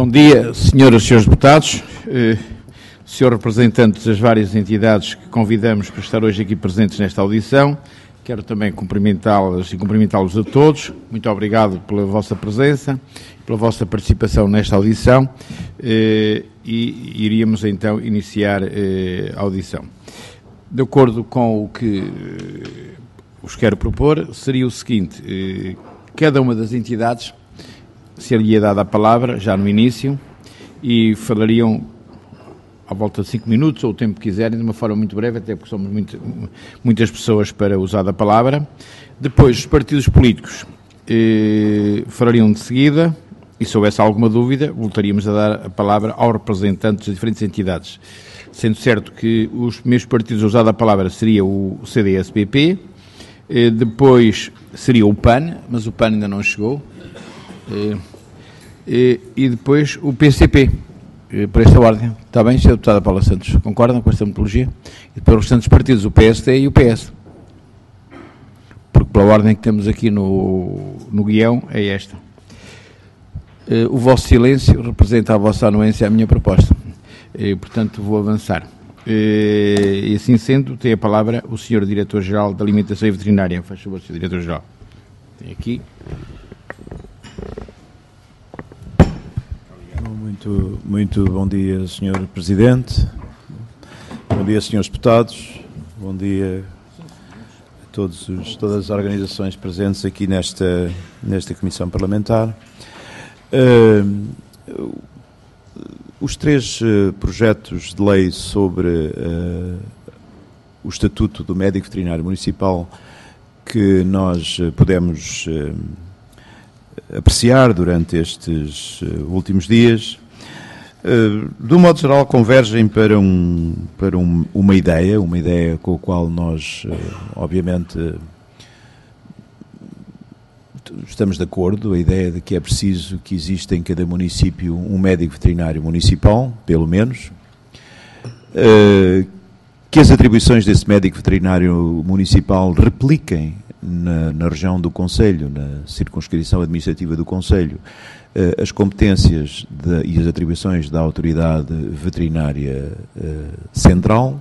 Bom dia, senhoras e senhores deputados, senhor representantes das várias entidades que convidamos para estar hoje aqui presentes nesta audição. Quero também cumprimentá-las e cumprimentá-los a todos. Muito obrigado pela vossa presença, pela vossa participação nesta audição e iríamos então iniciar a audição. De acordo com o que vos quero propor, seria o seguinte: cada uma das entidades ser-lhe dada a palavra já no início e falariam à volta de 5 minutos, ou o tempo que quiserem, de uma forma muito breve, até porque somos muitas pessoas para usar a palavra. Depois, os partidos políticos falariam de seguida, e se houvesse alguma dúvida, voltaríamos a dar a palavra aos representantes das diferentes entidades. Sendo certo que os primeiros partidos a usar a palavra seria o CDS-PP, depois seria o PAN, mas o PAN ainda não chegou, e depois o PCP, por esta ordem. Está bem, Sr. Deputada Paula Santos? Concordam com esta metodologia? E depois os restantes partidos, o PSD e o PS. Porque pela ordem que temos aqui no guião é esta. O vosso silêncio representa a vossa anuência à minha proposta. Portanto, vou avançar. E assim sendo, tem a palavra o Sr. Diretor-Geral da Alimentação e Veterinária. Faz favor, Sr. Diretor-Geral. Tem aqui. Muito bom dia, Sr. Presidente. Bom dia, Srs. Deputados. Bom dia a todas as organizações presentes aqui nesta Comissão Parlamentar. Os 3 projetos de lei sobre o Estatuto do Médico Veterinário Municipal que nós pudemos apreciar durante estes últimos dias, de um modo geral, convergem para uma ideia com a qual nós, obviamente, estamos de acordo, a ideia de que é preciso que exista em cada município um médico veterinário municipal, pelo menos, que as atribuições desse médico veterinário municipal repliquem na região do Conselho, na circunscrição administrativa do Conselho, as competências e as atribuições da Autoridade Veterinária Central.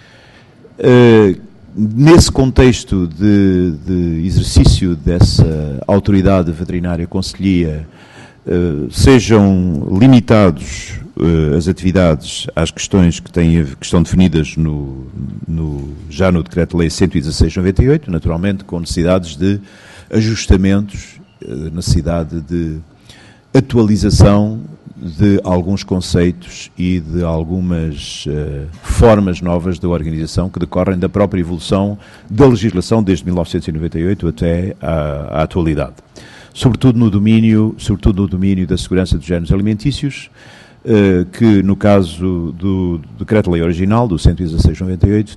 Nesse contexto de exercício dessa Autoridade Veterinária Conselhia, sejam limitados as atividades às questões que estão definidas já no Decreto-Lei 116/98, naturalmente com necessidades de ajustamentos, necessidade de atualização de alguns conceitos e de algumas formas novas da organização que decorrem da própria evolução da legislação desde 1998 até à atualidade. Sobretudo no domínio da segurança dos géneros alimentícios, que no caso do Decreto-Lei original, do 116/98,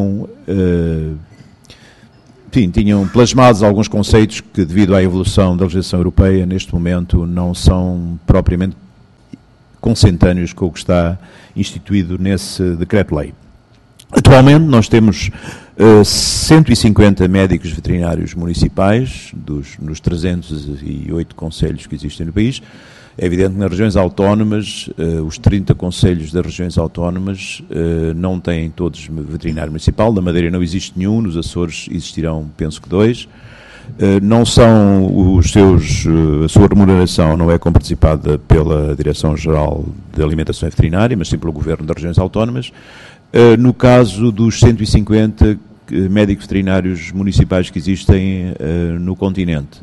tinham plasmados alguns conceitos que, devido à evolução da legislação europeia, neste momento não são propriamente consentâneos com o que está instituído nesse Decreto-Lei. Atualmente nós temos 150 médicos veterinários municipais nos 308 concelhos que existem no país. É evidente que nas regiões autónomas, os 30 concelhos das regiões autónomas não têm todos veterinário municipal. Na Madeira não existe nenhum, nos Açores existirão, penso que 2. Não são a sua remuneração não é comparticipada pela Direção-Geral de Alimentação e Veterinária, mas sim pelo Governo das regiões autónomas. No caso dos 150 médicos veterinários municipais que existem no continente,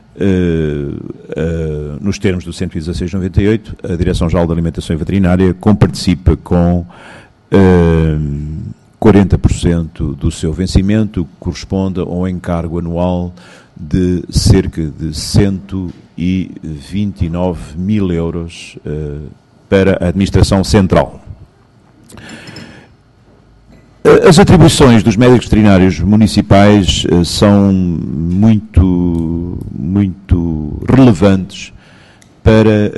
nos termos do 116/98, a Direção-Geral de Alimentação e Veterinária comparticipa com 40% do seu vencimento, que corresponde a um encargo anual de cerca de 129 mil euros para a Administração Central. As atribuições dos médicos veterinários municipais são muito relevantes para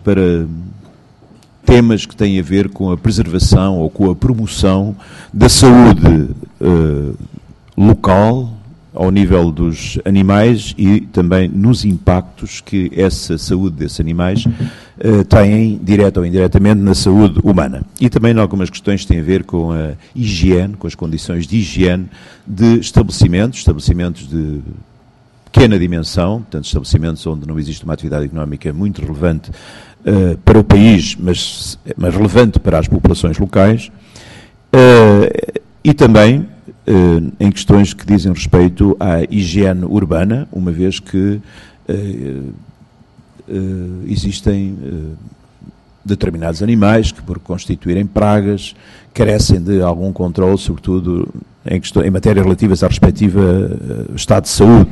temas que têm a ver com a preservação ou com a promoção da saúde local, ao nível dos animais e também nos impactos que essa saúde desses animais têm, direta ou indiretamente, na saúde humana. E também em algumas questões que têm a ver com a higiene, com as condições de higiene de estabelecimentos de pequena dimensão, portanto, estabelecimentos onde não existe uma atividade económica muito relevante para o país, mas relevante para as populações locais, e também em questões que dizem respeito à higiene urbana, uma vez que existem determinados animais que, por constituírem pragas, carecem de algum controle, sobretudo em matérias relativas ao respectivo estado de saúde,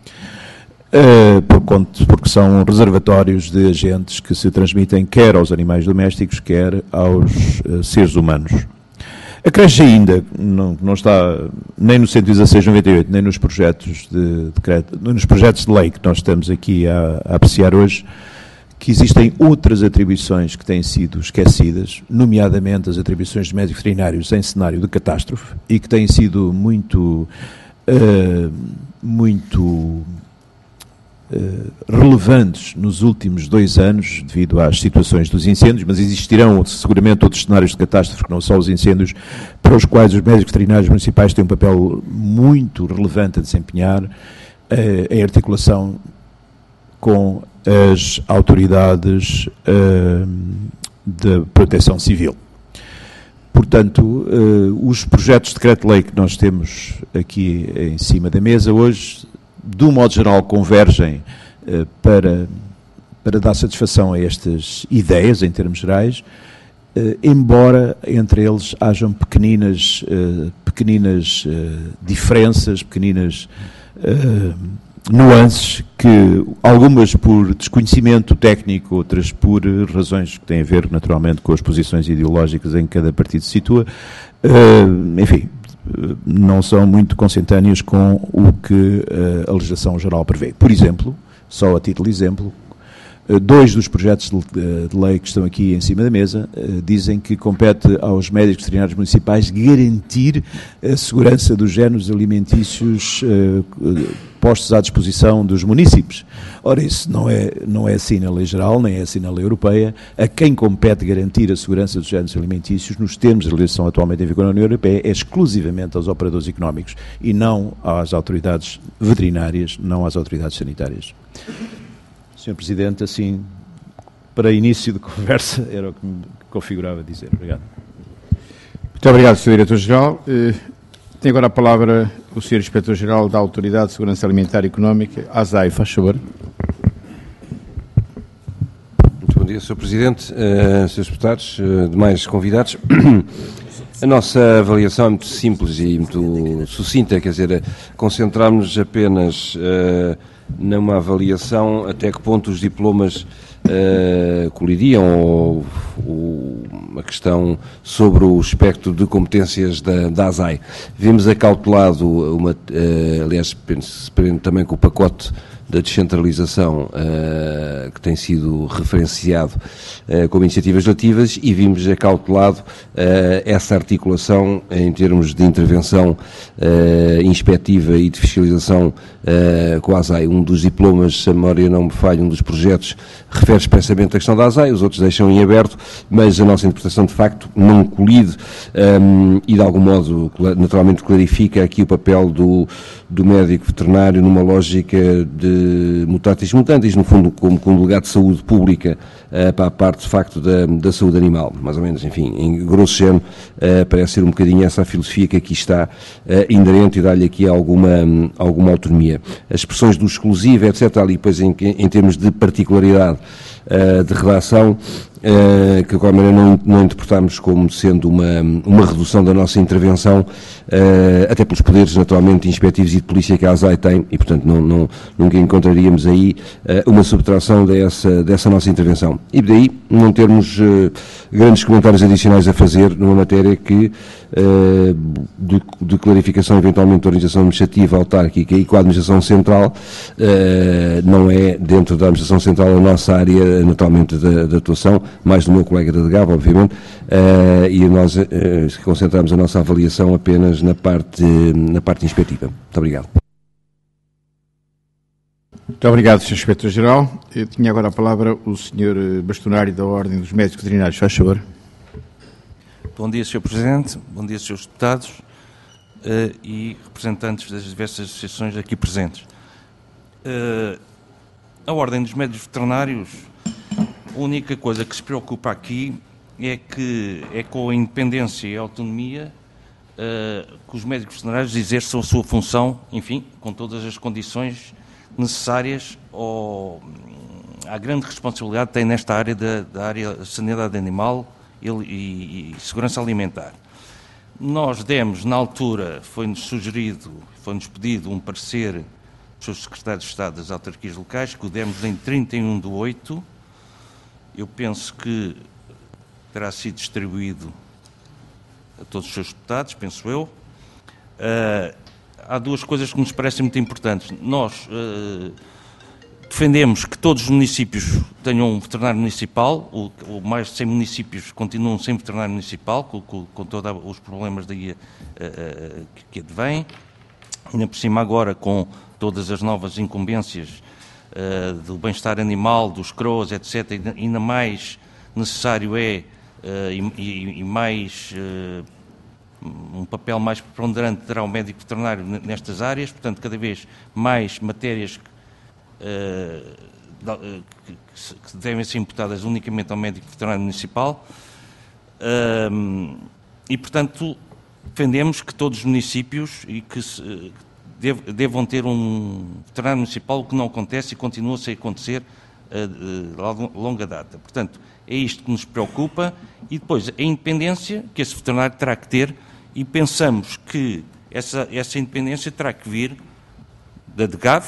porque são reservatórios de agentes que se transmitem quer aos animais domésticos, quer aos seres humanos. Acresce ainda, não está nem no 116/98, nem nos projetos de decreto, nos projetos de lei que nós estamos aqui a apreciar hoje, que existem outras atribuições que têm sido esquecidas, nomeadamente as atribuições de médicos veterinários em cenário de catástrofe, e que têm sido muito relevantes nos últimos 2 anos devido às situações dos incêndios, mas existirão seguramente outros cenários de catástrofe que não só os incêndios, para os quais os médicos veterinários municipais têm um papel muito relevante a desempenhar, em articulação com as autoridades de proteção civil. Portanto, os projetos de decreto-lei que nós temos aqui em cima da mesa hoje, de um modo geral, convergem para dar satisfação a estas ideias, em termos gerais, embora entre eles hajam pequeninas diferenças, pequeninas nuances, que algumas por desconhecimento técnico, outras por razões que têm a ver, naturalmente, com as posições ideológicas em que cada partido se situa, enfim, não são muito consentâneas com o que a legislação geral prevê. Por exemplo, só a título de exemplo, 2 dos projetos de lei que estão aqui em cima da mesa dizem que compete aos médicos veterinários municipais garantir a segurança dos géneros alimentícios postos à disposição dos munícipes. Ora, isso não é assim na lei geral, nem é assim na lei europeia. A quem compete garantir a segurança dos géneros alimentícios, nos termos de legislação atualmente em vigor na União Europeia, é exclusivamente aos operadores económicos e não às autoridades veterinárias, não às autoridades sanitárias. Sr. Presidente, assim, para início de conversa, era o que me configurava dizer. Obrigado. Muito obrigado, Sr. Diretor-Geral. Tem agora a palavra o Sr. Inspetor-Geral da Autoridade de Segurança Alimentar e Económica, ASAI, faz favor. Muito bom dia, Sr. Presidente, Srs. Deputados, demais convidados. A nossa avaliação é muito simples e muito sucinta, quer dizer, concentrarmos apenas numa avaliação até que ponto os diplomas colidiriam ou uma questão sobre o espectro de competências da ASAI. Vimos acautelado, aliás, penso também com o pacote da descentralização que tem sido referenciado como iniciativas legislativas, e vimos acautelado essa articulação em termos de intervenção inspectiva e de fiscalização com a ASAI. Um dos diplomas, se a memória não me falha, um dos projetos refere expressamente a questão da ASAI, os outros deixam em aberto, mas a nossa interpretação de facto não colide e de algum modo naturalmente clarifica aqui o papel do médico veterinário numa lógica de mutatis mutandis, no fundo como delegado de saúde pública para a parte de facto da saúde animal, mais ou menos, enfim, em grosso género, parece ser um bocadinho essa a filosofia que aqui está inerente e dá-lhe aqui alguma autonomia. As expressões do exclusivo, etc., ali depois em termos de particularidade de redação, que de qualquer maneira não interpretamos como sendo uma redução da nossa intervenção, até pelos poderes naturalmente inspectivos e de polícia que a ASAI tem, e portanto nunca encontraríamos aí uma subtração dessa nossa intervenção. E daí não termos grandes comentários adicionais a fazer numa matéria que de clarificação eventualmente da organização administrativa autárquica e com a administração central, não é dentro da administração central a nossa área naturalmente de atuação, mais do meu colega da DGAV, obviamente, e nós concentramos a nossa avaliação apenas na parte inspectiva. Muito obrigado. Muito obrigado, Sr. Inspetor-Geral. Eu tinha agora a palavra o Sr. Bastonário da Ordem dos Médicos Veterinários. Faz favor. Bom dia, Sr. Presidente. Bom dia, Srs. Deputados e representantes das diversas associações aqui presentes. A Ordem dos Médicos Veterinários, a única coisa que se preocupa aqui é com a independência e a autonomia que os médicos veterinários exerçam a sua função, enfim, com todas as condições necessárias à grande responsabilidade que tem nesta área da área da sanidade animal e segurança alimentar. Nós demos, na altura, foi-nos pedido um parecer dos seus secretários de Estado das autarquias locais, que o demos em 31/8. Eu penso que terá sido distribuído a todos os seus deputados, penso eu. Há duas coisas que nos parecem muito importantes. Nós defendemos que todos os municípios tenham um veterinário municipal, ou mais de 100 municípios continuam sem veterinário municipal, com todos os problemas daí que advêm. Ainda por cima agora, com todas as novas incumbências do bem-estar animal, dos CROAs, etc., ainda mais necessário e mais um papel mais preponderante terá o médico veterinário nestas áreas, portanto, cada vez mais matérias que devem ser imputadas unicamente ao médico veterinário municipal e, portanto, defendemos que todos os municípios devam ter um veterinário municipal, o que não acontece e continua sem acontecer a longa data. Portanto, é isto que nos preocupa e depois a independência que esse veterinário terá que ter, e pensamos que essa independência terá que vir da DGAV,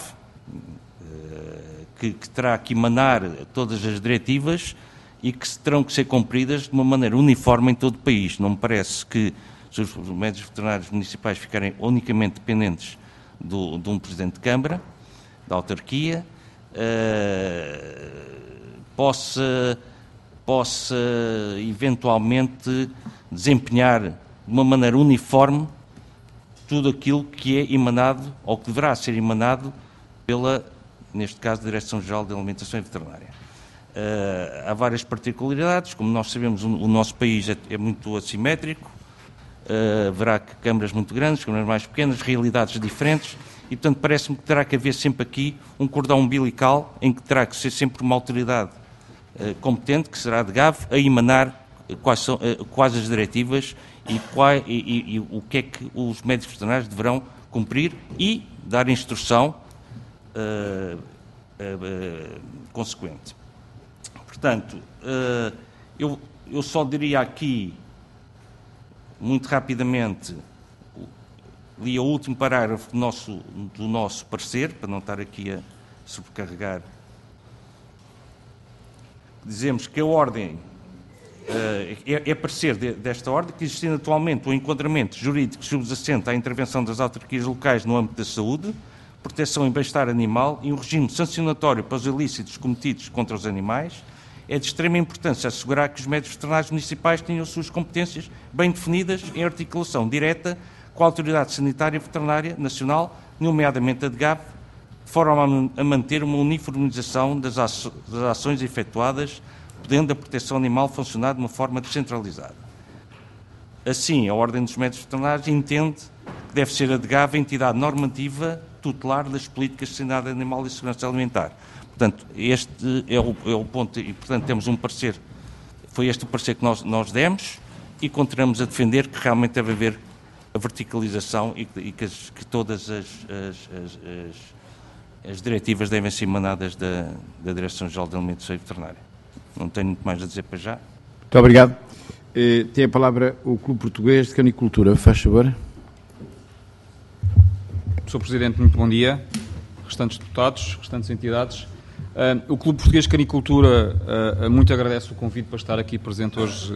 que terá que emanar todas as diretivas e que terão que ser cumpridas de uma maneira uniforme em todo o país. Não me parece que os médicos veterinários municipais ficarem unicamente dependentes de um Presidente de Câmara, da autarquia, possa eventualmente desempenhar de uma maneira uniforme tudo aquilo que é emanado, ou que deverá ser emanado pela, neste caso, Direção-Geral de Alimentação e Veterinária. Há várias particularidades, como nós sabemos, o nosso país é muito assimétrico, haverá câmaras muito grandes, câmaras mais pequenas, realidades diferentes, e, portanto, parece-me que terá que haver sempre aqui um cordão umbilical em que terá que ser sempre uma autoridade competente, que será a DGAV, a emanar quais as diretivas e o que é que os médicos veterinários deverão cumprir e dar instrução consequente. Portanto, eu só diria aqui, muito rapidamente, li o último parágrafo do nosso parecer, para não estar aqui a sobrecarregar. Dizemos que a ordem, é parecer desta ordem, que existindo atualmente o enquadramento jurídico subjacente à intervenção das autarquias locais no âmbito da saúde, proteção e bem-estar animal e um regime sancionatório para os ilícitos cometidos contra os animais, é de extrema importância assegurar que os médicos veterinários municipais tenham as suas competências bem definidas em articulação direta com a Autoridade Sanitária e Veterinária Nacional, nomeadamente a DGAV, de forma a manter uma uniformização das ações efetuadas, podendo a proteção animal funcionar de uma forma descentralizada. Assim, a Ordem dos Médicos Veterinários entende que deve ser a DGAV a entidade normativa tutelar das políticas de sanidade animal e segurança alimentar. Portanto, este é o ponto, e, portanto, temos um parecer, foi este o parecer que nós demos, e continuamos a defender que realmente deve haver a verticalização e que todas as diretivas devem ser emanadas da Direção-Geral de Alimentação e Veterinária. Não tenho muito mais a dizer para já. Muito obrigado. Tem a palavra o Clube Português de Canicultura. Faz favor. Sr. Presidente, muito bom dia. Restantes deputados, restantes entidades. O Clube Português de Canicultura muito agradece o convite para estar aqui presente hoje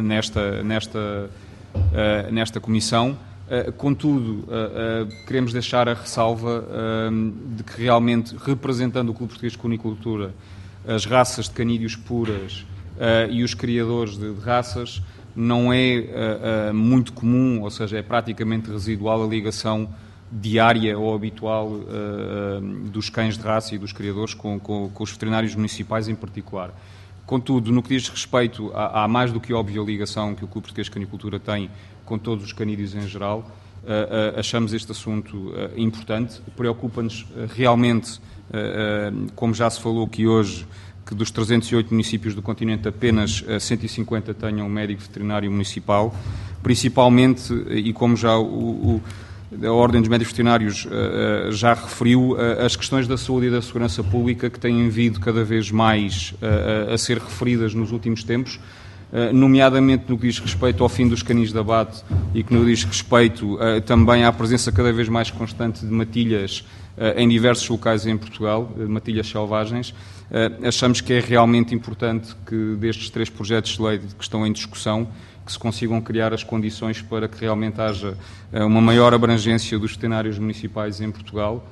nesta comissão. Contudo, queremos deixar a ressalva de que realmente, representando o Clube Português de Canicultura, as raças de canídeos puras e os criadores de raças, não é muito comum, ou seja, é praticamente residual a ligação diária ou habitual dos cães de raça e dos criadores com os veterinários municipais em particular. Contudo, no que diz respeito à mais do que óbvia ligação que o Clube Português de Canicultura tem com todos os canídeos em geral, achamos este assunto importante. Preocupa-nos realmente, como já se falou aqui hoje, que dos 308 municípios do continente apenas 150 tenham um médico veterinário municipal, principalmente, e como já a Ordem dos Médicos Veterinários já referiu, as questões da saúde e da segurança pública que têm vindo cada vez mais a ser referidas nos últimos tempos, nomeadamente no que diz respeito ao fim dos canis de abate e que no que diz respeito também à presença cada vez mais constante de matilhas em diversos locais em Portugal, matilhas selvagens. Achamos que é realmente importante que destes 3 projetos de lei que estão em discussão, que se consigam criar as condições para que realmente haja uma maior abrangência dos veterinários municipais em Portugal.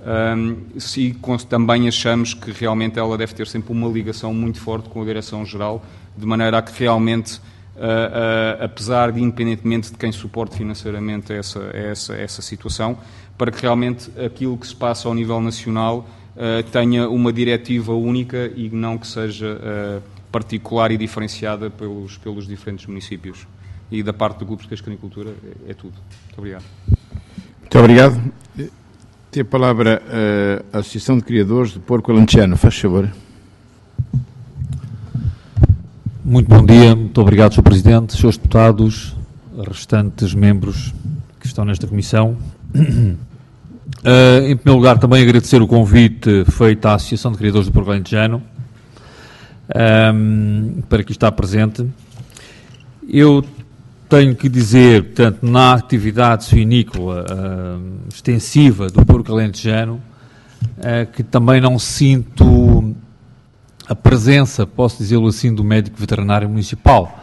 Também achamos que realmente ela deve ter sempre uma ligação muito forte com a Direção-Geral, de maneira a que realmente, apesar de independentemente de quem suporte financeiramente essa situação, para que realmente aquilo que se passa ao nível nacional tenha uma diretiva única e não que seja particular e diferenciada pelos diferentes municípios. E da parte do Clube Português de Canicultura é tudo. Muito obrigado. Muito obrigado. Tem a palavra a Associação de Criadores do Porco Alentejano. Faz favor. Muito bom dia, muito obrigado, Sr. Presidente, Srs. Deputados, restantes membros que estão nesta comissão. Em primeiro lugar, também agradecer o convite feito à Associação de Criadores do Porco Alentejano para que está presente. Eu tenho que dizer, portanto, na atividade suinícola extensiva do porco alentejano, que também não sinto a presença, posso dizê-lo assim, do médico veterinário municipal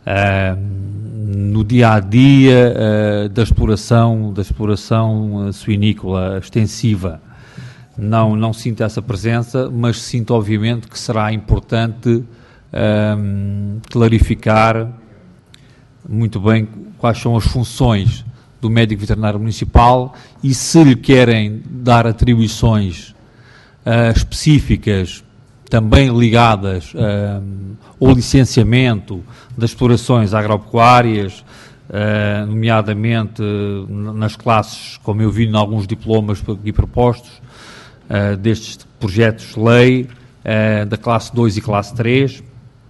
no dia-a-dia da exploração suinícola extensiva. Não sinto essa presença, mas sinto obviamente que será importante clarificar muito bem quais são as funções do médico veterinário municipal e se lhe querem dar atribuições específicas também ligadas ao licenciamento das explorações agropecuárias, nomeadamente nas classes, como eu vi em alguns diplomas aqui propostos, destes projetos de lei, da classe 2 e classe 3,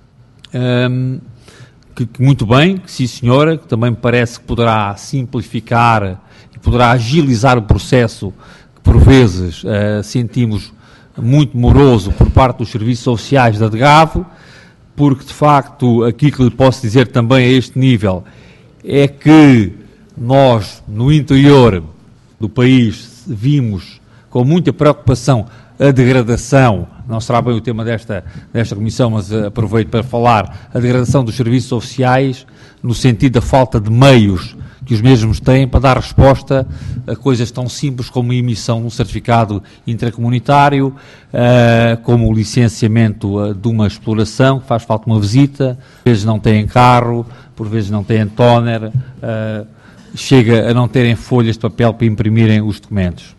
que muito bem, que sim senhora, que também me parece que poderá simplificar e poderá agilizar o processo que por vezes sentimos muito moroso por parte dos serviços sociais da DGAV, porque de facto aquilo que lhe posso dizer também a este nível é que nós no interior do país vimos com muita preocupação a degradação, não será bem o tema desta comissão, mas aproveito para falar, a degradação dos serviços oficiais no sentido da falta de meios que os mesmos têm para dar resposta a coisas tão simples como a emissão de um certificado intracomunitário, como o licenciamento de uma exploração, que faz falta uma visita, por vezes não têm carro, por vezes não têm tóner, chega a não terem folhas de papel para imprimirem os documentos.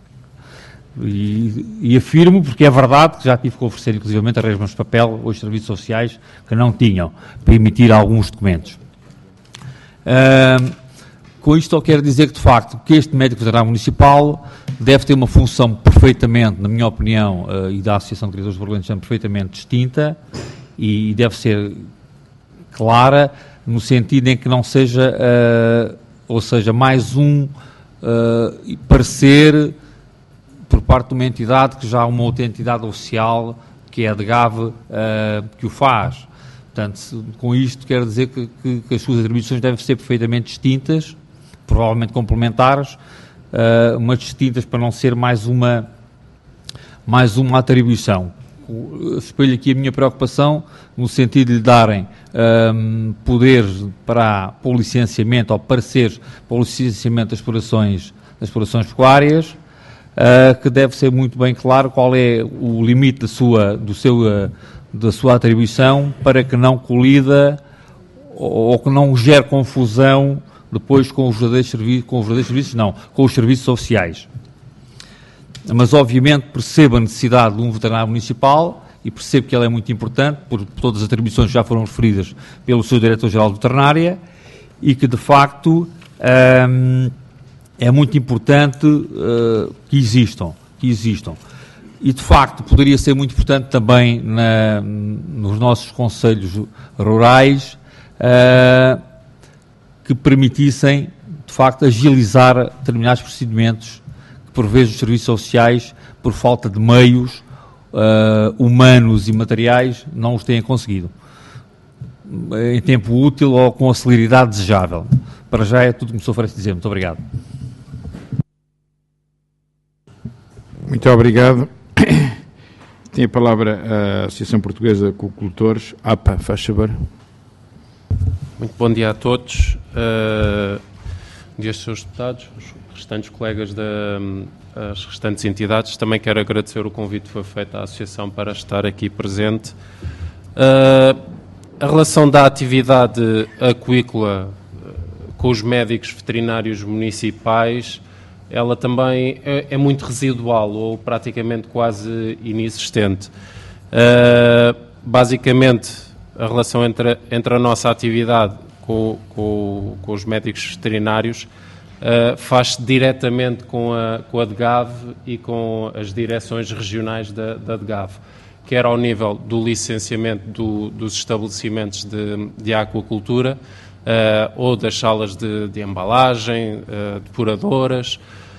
E afirmo, porque é verdade, que já tive que oferecer inclusivamente arranjos de papel aos serviços sociais que não tinham para emitir alguns documentos. Com isto eu quero dizer que, de facto, que este médico veterinário municipal deve ter uma função perfeitamente, na minha opinião, e da Associação de Criadores do Porco Alentejano, perfeitamente distinta e deve ser clara no sentido em que não seja, ou seja, mais um parecer por parte de uma entidade que já há uma outra entidade oficial, que é a DGAV, que o faz. Portanto, com isto quero dizer que as suas atribuições devem ser perfeitamente distintas, provavelmente complementares, mas distintas para não ser mais uma atribuição. Espelho aqui a minha preocupação no sentido de lhe darem poderes para o licenciamento ou pareceres para o licenciamento das explorações pecuárias, que deve ser muito bem claro qual é o limite da sua atribuição para que não colida ou que não gere confusão depois com os verdadeiros serviços, com os serviços oficiais. Mas, obviamente, percebo a necessidade de um veterinário municipal e percebo que ela é muito importante, por todas as atribuições que já foram referidas pelo seu Diretor-Geral de Veterinária, e que, de facto, é muito importante que existam. E, de facto, poderia ser muito importante também nos nossos concelhos rurais que permitissem, de facto, agilizar determinados procedimentos que, por vezes, os serviços sociais, por falta de meios humanos e materiais, não os têm conseguido em tempo útil ou com a celeridade desejável. Para já é tudo que me sou oferece dizer. Muito obrigado. Muito obrigado. Tem a palavra a Associação Portuguesa de Aquicultores, APA, faz favor. Muito bom dia a todos. Dia aos seus deputados, os restantes colegas das restantes entidades. Também quero agradecer o convite que foi feito à Associação para estar aqui presente. A relação da atividade aquícola com os médicos veterinários municipais, ela também é muito residual ou praticamente quase inexistente. Basicamente, a relação entre a nossa atividade com os médicos veterinários faz-se diretamente com a DGAV e com as direções regionais da DGAV, quer ao nível do licenciamento dos estabelecimentos de aquacultura ou das salas de embalagem, depuradoras,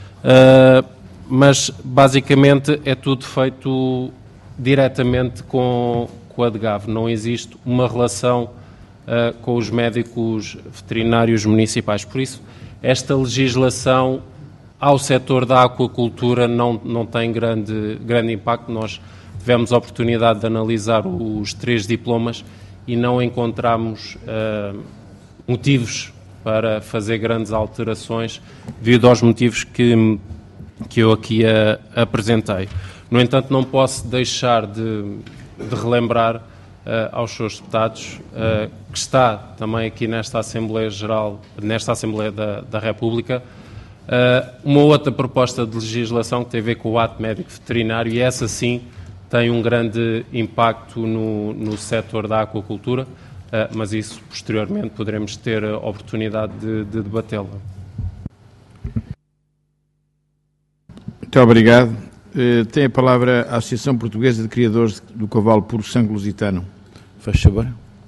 mas basicamente é tudo feito diretamente com a DGAV. Não existe uma relação com os médicos veterinários municipais. Por isso, esta legislação ao setor da aquacultura não tem grande impacto. Nós tivemos a oportunidade de analisar os 3 diplomas e não encontramos motivos para fazer grandes alterações devido aos motivos que eu aqui apresentei. No entanto, não posso deixar de relembrar aos seus deputados que está também aqui nesta Assembleia Geral, nesta Assembleia da República, uma outra proposta de legislação que tem a ver com o ato médico veterinário, e essa sim tem um grande impacto no setor da aquacultura, mas isso posteriormente poderemos ter a oportunidade de debatê-la. Muito obrigado. Tem a palavra a Associação Portuguesa de Criadores do Cavalo Puro Sangue Lusitano. Faz favor.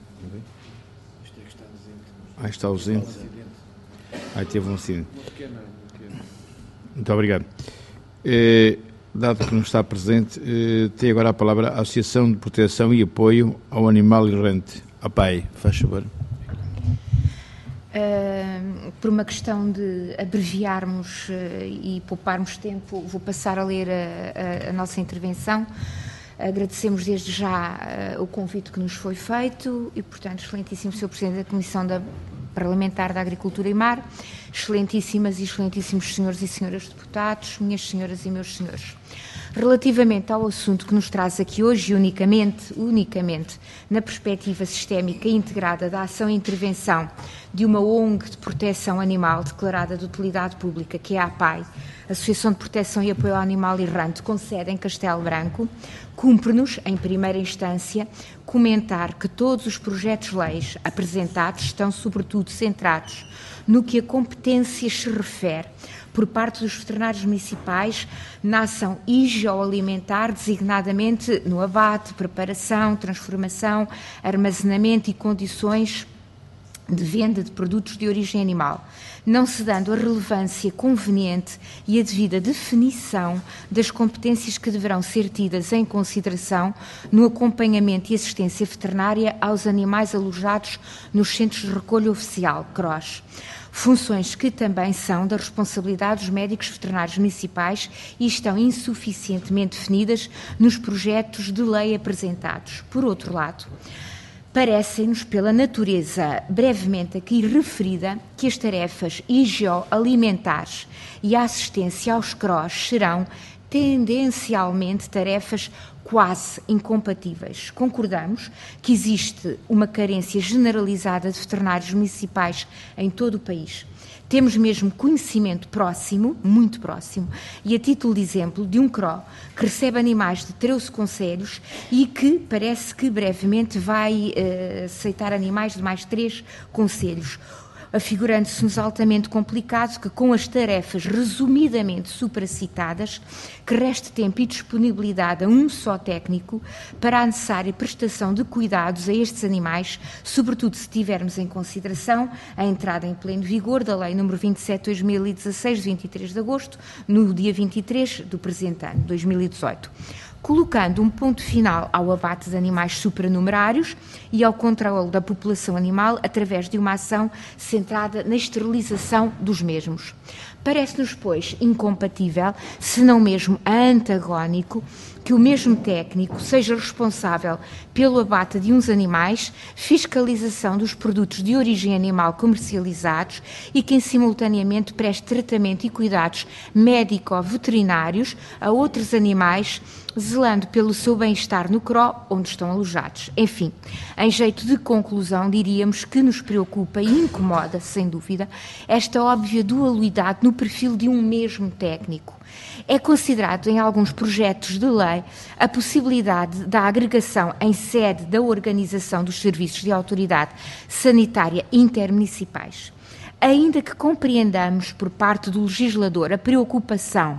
Está ausente. Teve um acidente. Muito obrigado. Dado que não está presente, tem agora a palavra a Associação de Proteção e Apoio ao Animal Errante, APAE. Faz favor. Por uma questão de abreviarmos e pouparmos tempo, vou passar a ler a nossa intervenção. Agradecemos desde já o convite que nos foi feito e, portanto, excelentíssimo Sr. Presidente da Comissão Parlamentar da Agricultura e Mar, excelentíssimas e excelentíssimos senhores e senhoras deputados, minhas senhoras e meus senhores. Relativamente ao assunto que nos traz aqui hoje, unicamente na perspectiva sistémica e integrada da ação e intervenção de uma ONG de proteção animal declarada de utilidade pública, que é a APAE, Associação de Proteção e Apoio ao Animal Errante, com sede em Castelo Branco, cumpre-nos, em primeira instância, comentar que todos os projetos-leis apresentados estão, sobretudo, centrados no que a competências se refere, por parte dos veterinários municipais, na ação higioalimentar, designadamente no abate, preparação, transformação, armazenamento e condições de venda de produtos de origem animal, não se dando a relevância conveniente e a devida definição das competências que deverão ser tidas em consideração no acompanhamento e assistência veterinária aos animais alojados nos centros de recolha oficial, CROS. Funções que também são da responsabilidade dos médicos veterinários municipais e estão insuficientemente definidas nos projetos de lei apresentados. Por outro lado, parecem-nos, pela natureza brevemente aqui referida, que as tarefas higioalimentares e a assistência aos CROS serão tendencialmente tarefas quase incompatíveis. Concordamos que existe uma carência generalizada de veterinários municipais em todo o país. Temos mesmo conhecimento próximo, muito próximo, e a título de exemplo, de um CRO que recebe animais de 13 concelhos e que parece que brevemente vai aceitar animais de mais 3 concelhos, afigurando-se-nos altamente complicado que, com as tarefas resumidamente supracitadas, que reste tempo e disponibilidade a um só técnico para a necessária prestação de cuidados a estes animais, sobretudo se tivermos em consideração a entrada em pleno vigor da Lei nº 27/2016, de 23 de agosto, no dia 23 do presente ano, 2018. Colocando um ponto final ao abate de animais supranumerários e ao controle da população animal através de uma ação centrada na esterilização dos mesmos. Parece-nos, pois, incompatível, se não mesmo antagónico, que o mesmo técnico seja responsável pelo abate de uns animais, fiscalização dos produtos de origem animal comercializados e que, simultaneamente, preste tratamento e cuidados médico-veterinários a outros animais, zelando pelo seu bem-estar no CRO onde estão alojados. Enfim, em jeito de conclusão, diríamos que nos preocupa e incomoda, sem dúvida, esta óbvia dualidade no perfil de um mesmo técnico. É considerado em alguns projetos de lei a possibilidade da agregação em sede da organização dos serviços de autoridade sanitária intermunicipais. Ainda que compreendamos por parte do legislador a preocupação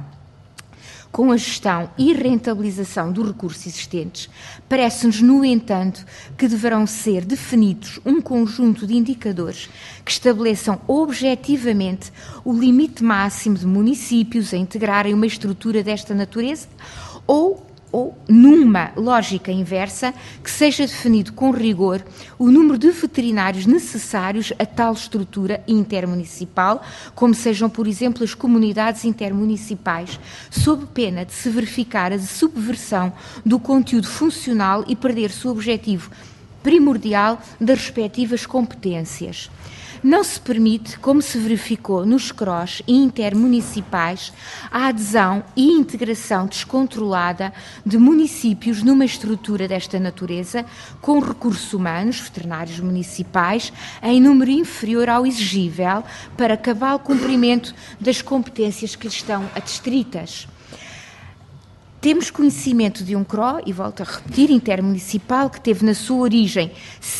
com a gestão e rentabilização dos recursos existentes, parece-nos, no entanto, que deverão ser definidos um conjunto de indicadores que estabeleçam objetivamente o limite máximo de municípios a integrarem uma estrutura desta natureza ou numa lógica inversa, que seja definido com rigor o número de veterinários necessários a tal estrutura intermunicipal, como sejam, por exemplo, as comunidades intermunicipais, sob pena de se verificar a subversão do conteúdo funcional e perder-se o objetivo primordial das respectivas competências. Não se permite, como se verificou nos CROs intermunicipais, a adesão e integração descontrolada de municípios numa estrutura desta natureza, com recursos humanos, veterinários municipais, em número inferior ao exigível para cabal cumprimento das competências que lhes estão adstritas. Temos conhecimento de um CRO, e volto a repetir, intermunicipal, que teve na sua origem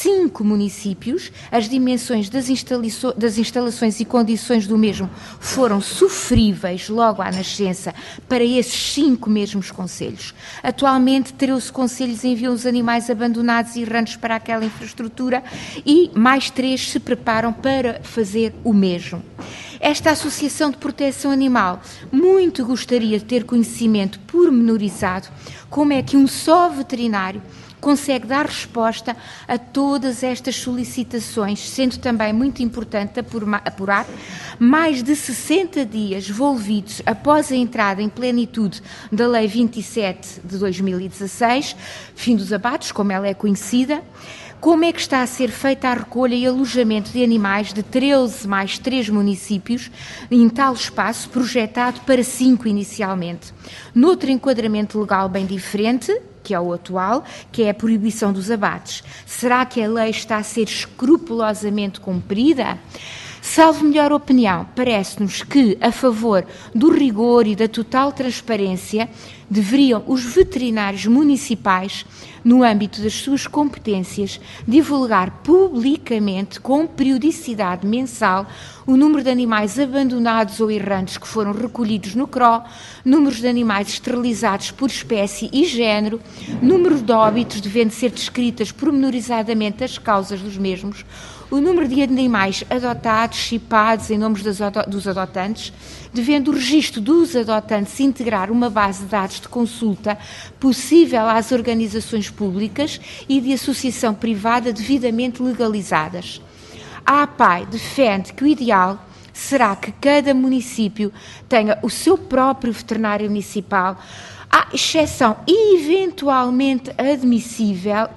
5 municípios. As dimensões das instalações e condições do mesmo foram sofríveis logo à nascença para esses 5 mesmos concelhos. Atualmente, 13 concelhos enviam os animais abandonados e errantes para aquela infraestrutura e mais 3 se preparam para fazer o mesmo. Esta Associação de Proteção Animal muito gostaria de ter conhecimento pormenorizado como é que um só veterinário consegue dar resposta a todas estas solicitações, sendo também muito importante apurar mais de 60 dias envolvidos após a entrada em plenitude da Lei 27 de 2016, fim dos abates, como ela é conhecida. Como é que está a ser feita a recolha e alojamento de animais de 13 mais 3 municípios em tal espaço projetado para 5 inicialmente? Noutro enquadramento legal bem diferente, que é o atual, que é a proibição dos abates. Será que a lei está a ser escrupulosamente cumprida? Salvo melhor opinião, parece-nos que, a favor do rigor e da total transparência, deveriam os veterinários municipais, no âmbito das suas competências, divulgar publicamente, com periodicidade mensal, o número de animais abandonados ou errantes que foram recolhidos no CRO, números de animais esterilizados por espécie e género, número de óbitos, devendo ser descritas pormenorizadamente as causas dos mesmos, o número de animais adotados, chipados em nomes dos adotantes, devendo o registro dos adotantes integrar uma base de dados de consulta possível às organizações públicas e de associação privada devidamente legalizadas. A APAI defende que o ideal será que cada município tenha o seu próprio veterinário municipal, À exceção eventualmente admissível,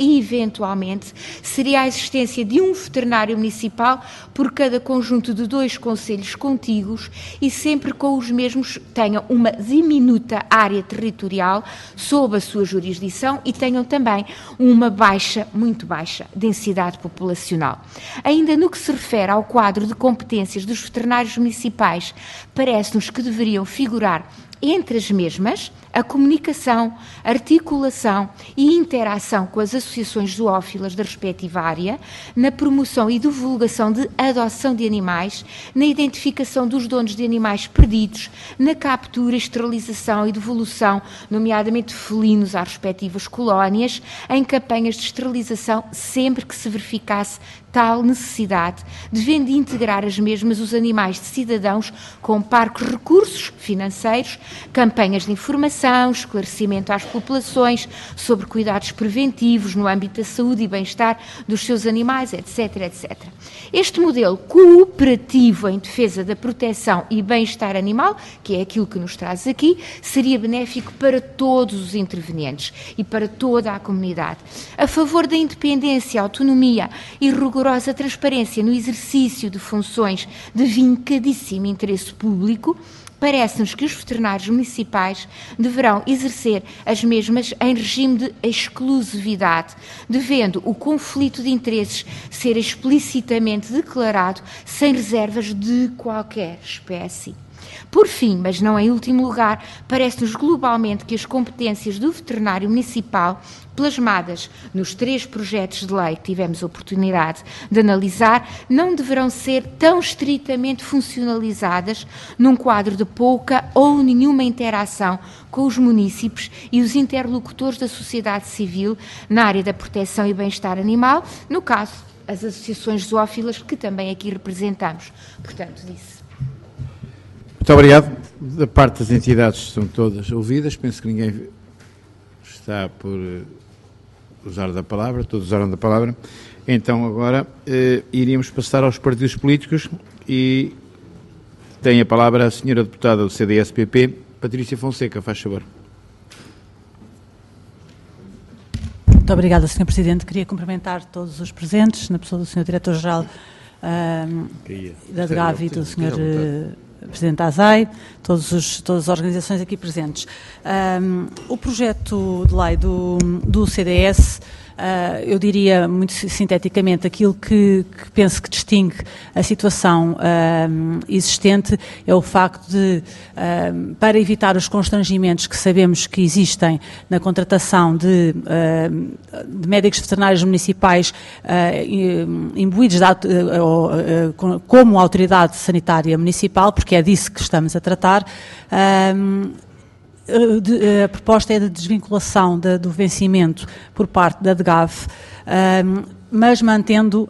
seria a existência de um veterinário municipal por cada conjunto de 2 concelhos contíguos e sempre com os mesmos tenham uma diminuta área territorial sob a sua jurisdição e tenham também uma muito baixa densidade populacional. Ainda no que se refere ao quadro de competências dos veterinários municipais, parece-nos que deveriam figurar entre as mesmas a comunicação, articulação e interação com as associações zoófilas da respectiva área, na promoção e divulgação de adoção de animais, na identificação dos donos de animais perdidos, na captura, esterilização e devolução, nomeadamente felinos às respectivas colónias, em campanhas de esterilização sempre que se verificasse tal necessidade, devendo integrar as mesmas os animais de cidadãos com parcos recursos financeiros, campanhas de informação, esclarecimento às populações sobre cuidados preventivos no âmbito da saúde e bem-estar dos seus animais, etc, etc. Este modelo cooperativo em defesa da proteção e bem-estar animal, que é aquilo que nos traz aqui, seria benéfico para todos os intervenientes e para toda a comunidade. A favor da independência, autonomia e rigorosa transparência no exercício de funções de vincadíssimo interesse público, parece-nos que os veterinários municipais deverão exercer as mesmas em regime de exclusividade, devendo o conflito de interesses ser explicitamente declarado sem reservas de qualquer espécie. Por fim, mas não em último lugar, parece-nos globalmente que as competências do veterinário municipal, plasmadas nos 3 projetos de lei que tivemos a oportunidade de analisar, não deverão ser tão estritamente funcionalizadas num quadro de pouca ou nenhuma interação com os munícipes e os interlocutores da sociedade civil na área da proteção e bem-estar animal, no caso, as associações zoófilas que também aqui representamos. Portanto, disse. Muito obrigado. Da parte das entidades estão todas ouvidas. Penso que ninguém está por usar da palavra. Todos usaram da palavra. Então, agora, iríamos passar aos partidos políticos e tem a palavra a senhora deputada do CDS-PP, Patrícia Fonseca. Faz favor. Muito obrigada, Sr. Presidente. Queria cumprimentar todos os presentes, na pessoa do Sr. Diretor-Geral da DGAV e do Sr. Presidente Azai, todas as organizações aqui presentes. O projeto de lei do CDS, eu diria muito sinteticamente, aquilo que penso que distingue a situação existente é o facto de, para evitar os constrangimentos que sabemos que existem na contratação de médicos veterinários municipais imbuídos como autoridade sanitária municipal, porque é disso que estamos a tratar, a proposta é de desvinculação do vencimento por parte da DGAV, mas mantendo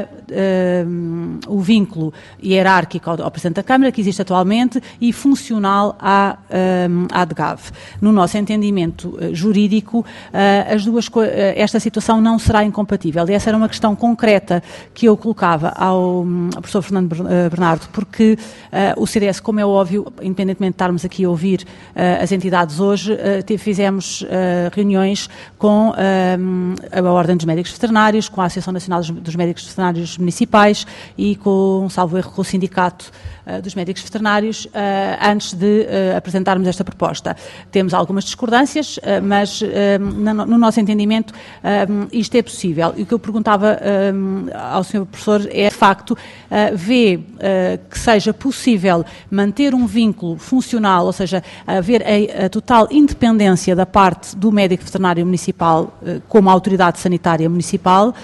o vínculo hierárquico ao Presidente da Câmara, que existe atualmente, e funcional à DGAV. No nosso entendimento jurídico, esta situação não será incompatível. E essa era uma questão concreta que eu colocava ao professor Fernando Bernardo, porque o CDS, como é óbvio, independentemente de estarmos aqui a ouvir as entidades hoje, fizemos reuniões com a Ordem dos Médicos Veterinários, com a Associação Nacional dos Médicos Veterinários Municipais e com, salvo erro, com o Sindicato dos Médicos Veterinários, antes de apresentarmos esta proposta. Temos algumas discordâncias, mas no nosso entendimento isto é possível. E o que eu perguntava ao Sr. Professor é, de facto, vê que seja possível manter um vínculo funcional, ou seja, haver a total independência da parte do médico veterinário municipal como autoridade sanitária municipal,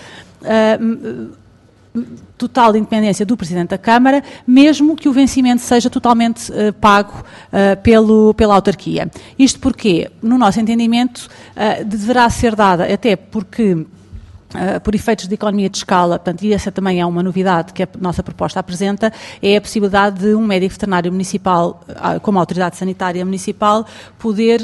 total independência do Presidente da Câmara, mesmo que o vencimento seja totalmente pago pela autarquia. Isto porque, no nosso entendimento, deverá ser dada, até porque por efeitos de economia de escala, portanto, e essa também é uma novidade que a nossa proposta apresenta, é a possibilidade de um médico veterinário municipal, como autoridade sanitária municipal, poder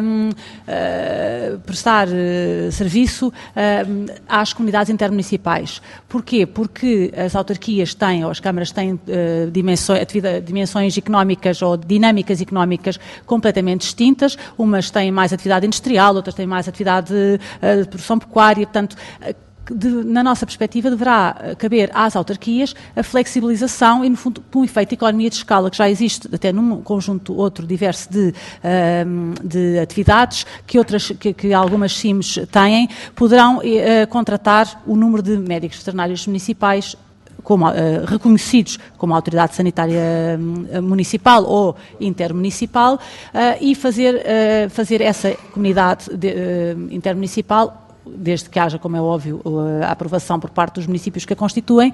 prestar serviço às comunidades intermunicipais. Porquê? Porque as autarquias têm, ou as câmaras têm dimensões económicas ou dinâmicas económicas completamente distintas, umas têm mais atividade industrial, outras têm mais atividade de produção pecuária, portanto, na nossa perspectiva, deverá caber às autarquias a flexibilização e, no fundo, com um efeito de economia de escala que já existe até num conjunto outro diverso de atividades que algumas CIMs têm, poderão contratar o número de médicos veterinários municipais reconhecidos como autoridade sanitária municipal ou intermunicipal e fazer essa comunidade intermunicipal, desde que haja, como é óbvio, a aprovação por parte dos municípios que a constituem,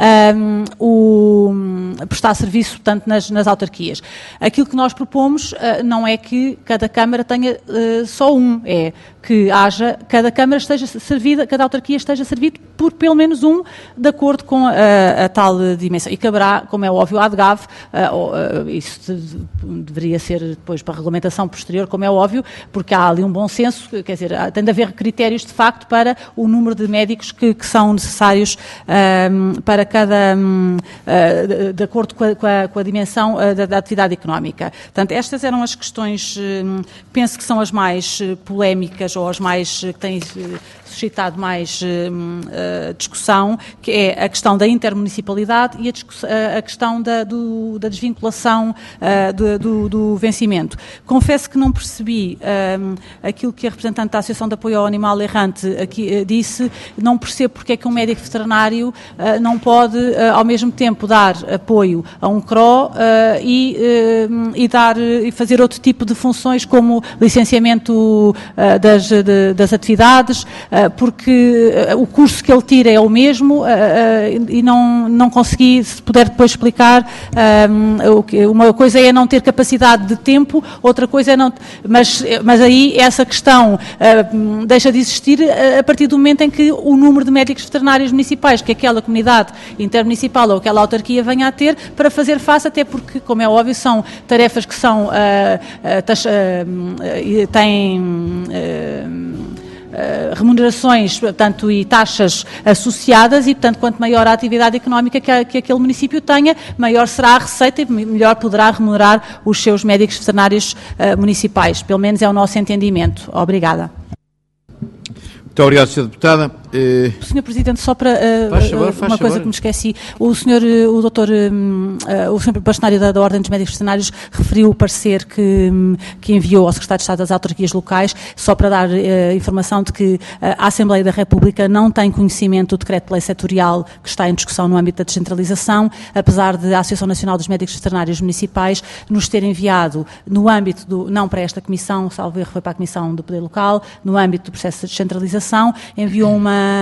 prestar serviço, portanto, nas autarquias. Aquilo que nós propomos não é que cada Câmara tenha só um, é que cada Câmara esteja servida, cada autarquia esteja servida por pelo menos um, de acordo com a tal dimensão. E caberá, como é óbvio, à ADGAV, isso deveria ser depois para a regulamentação posterior, como é óbvio, porque há ali um bom senso, quer dizer, tem de haver critérios de facto para o número de médicos que são necessários para cada, de acordo com a dimensão da atividade económica. Portanto, estas eram as questões, penso que são as mais polémicas ou as mais que têm suscitado mais discussão, que é a questão da intermunicipalidade e a questão da desvinculação do vencimento. Confesso que não percebi aquilo que a representante da Associação de Apoio ao Animal Errante aqui disse, não percebo porque é que um médico veterinário não pode ao mesmo tempo dar apoio a um CRO e fazer outro tipo de funções como licenciamento das atividades, porque o curso que ele tira é o mesmo e não consegui, se puder depois explicar, uma coisa é não ter capacidade de tempo, outra coisa é não... Mas aí essa questão deixa de existir a partir do momento em que o número de médicos veterinários municipais que aquela comunidade intermunicipal ou aquela autarquia venha a ter para fazer face, até porque, como é óbvio, são tarefas que são têm remunerações, portanto, e taxas associadas e, portanto, quanto maior a atividade económica que aquele município tenha, maior será a receita e melhor poderá remunerar os seus médicos veterinários municipais. Pelo menos é o nosso entendimento. Obrigada. Muito obrigado, Sra. Deputada. Sr. Presidente, só para uma coisa que me esqueci, o Sr. Bastonário da Ordem dos Médicos Veterinários referiu o parecer que enviou ao Secretário de Estado das Autarquias Locais, só para dar informação de que a Assembleia da República não tem conhecimento do decreto-lei setorial que está em discussão no âmbito da descentralização, apesar de a Associação Nacional dos Médicos Veterinários Municipais nos ter enviado no âmbito não para esta Comissão, salvo erro foi para a Comissão do Poder Local, no âmbito do processo de descentralização, enviou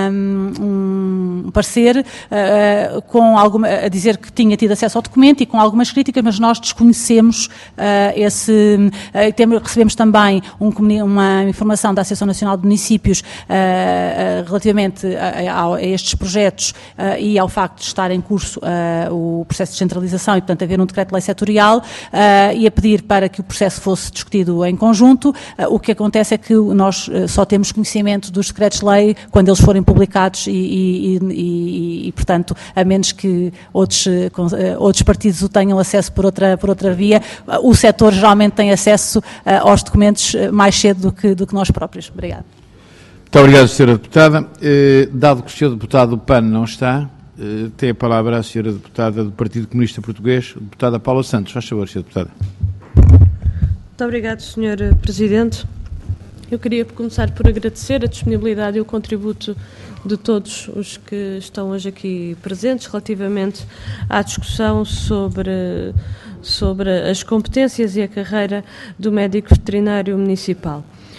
um parecer a dizer que tinha tido acesso ao documento e com algumas críticas, mas nós desconhecemos recebemos também uma informação da Associação Nacional de Municípios relativamente a estes projetos e ao facto de estar em curso o processo de descentralização e, portanto, haver um decreto-lei setorial e a pedir para que o processo fosse discutido em conjunto. O que acontece é que nós só temos conhecimento dos decretos-lei quando eles forem publicados e, portanto, a menos que outros partidos o tenham acesso por outra via, o setor geralmente tem acesso aos documentos mais cedo do que nós próprios. Obrigada. Muito obrigado, Sra. Deputada. Dado que o Sr. Deputado do PAN não está, tem a palavra a Sra. Deputada do Partido Comunista Português, a Deputada Paula Santos. Faz favor, Sra. Deputada. Muito obrigado, Sr. Presidente. Eu queria começar por agradecer a disponibilidade e o contributo de todos os que estão hoje aqui presentes relativamente à discussão sobre as competências e a carreira do médico veterinário municipal.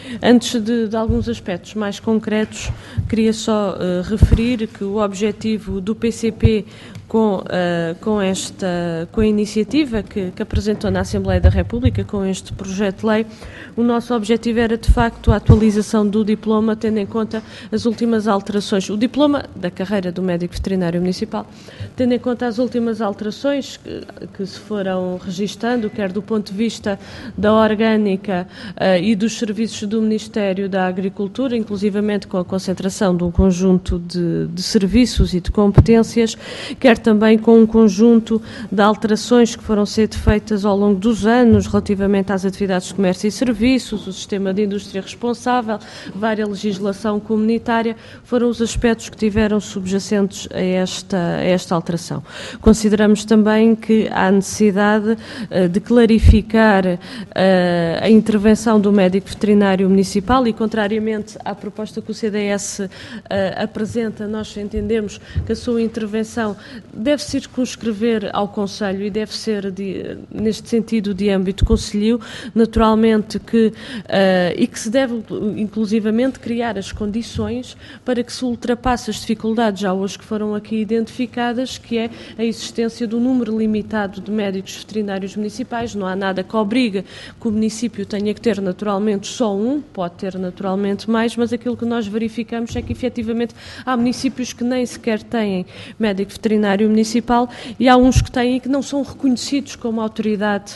Antes de alguns aspectos mais concretos, queria só referir que o objetivo do PCP com a iniciativa que apresentou na Assembleia da República, com este projeto de lei, o nosso objetivo era, de facto, a atualização do diploma, tendo em conta as últimas alterações, o diploma da carreira do médico veterinário municipal, tendo em conta as últimas alterações que se foram registando, quer do ponto de vista da orgânica e dos serviços do Ministério da Agricultura, inclusivamente com a concentração de um conjunto de serviços e de competências, quer também com um conjunto de alterações que foram sendo feitas ao longo dos anos relativamente às atividades de comércio e serviços, o sistema de indústria responsável, várias legislação comunitária, foram os aspectos que tiveram subjacentes a esta alteração. Consideramos também que há necessidade de clarificar a intervenção do médico veterinário municipal e, contrariamente à proposta que o CDS apresenta, nós entendemos que a sua intervenção deve circunscrever ao Conselho e deve ser, neste sentido, de âmbito conselhio, naturalmente que se deve, inclusivamente, criar as condições para que se ultrapasse as dificuldades já hoje que foram aqui identificadas, que é a existência do número limitado de médicos veterinários municipais. Não há nada que obrigue que o município tenha que ter, naturalmente, só um, pode ter, naturalmente, mais, mas aquilo que nós verificamos é que, efetivamente, há municípios que nem sequer têm médico veterinário municipal e há uns que têm e que não são reconhecidos como autoridade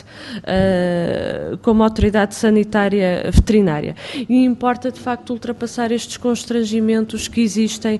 sanitária veterinária. E importa, de facto, ultrapassar estes constrangimentos que existem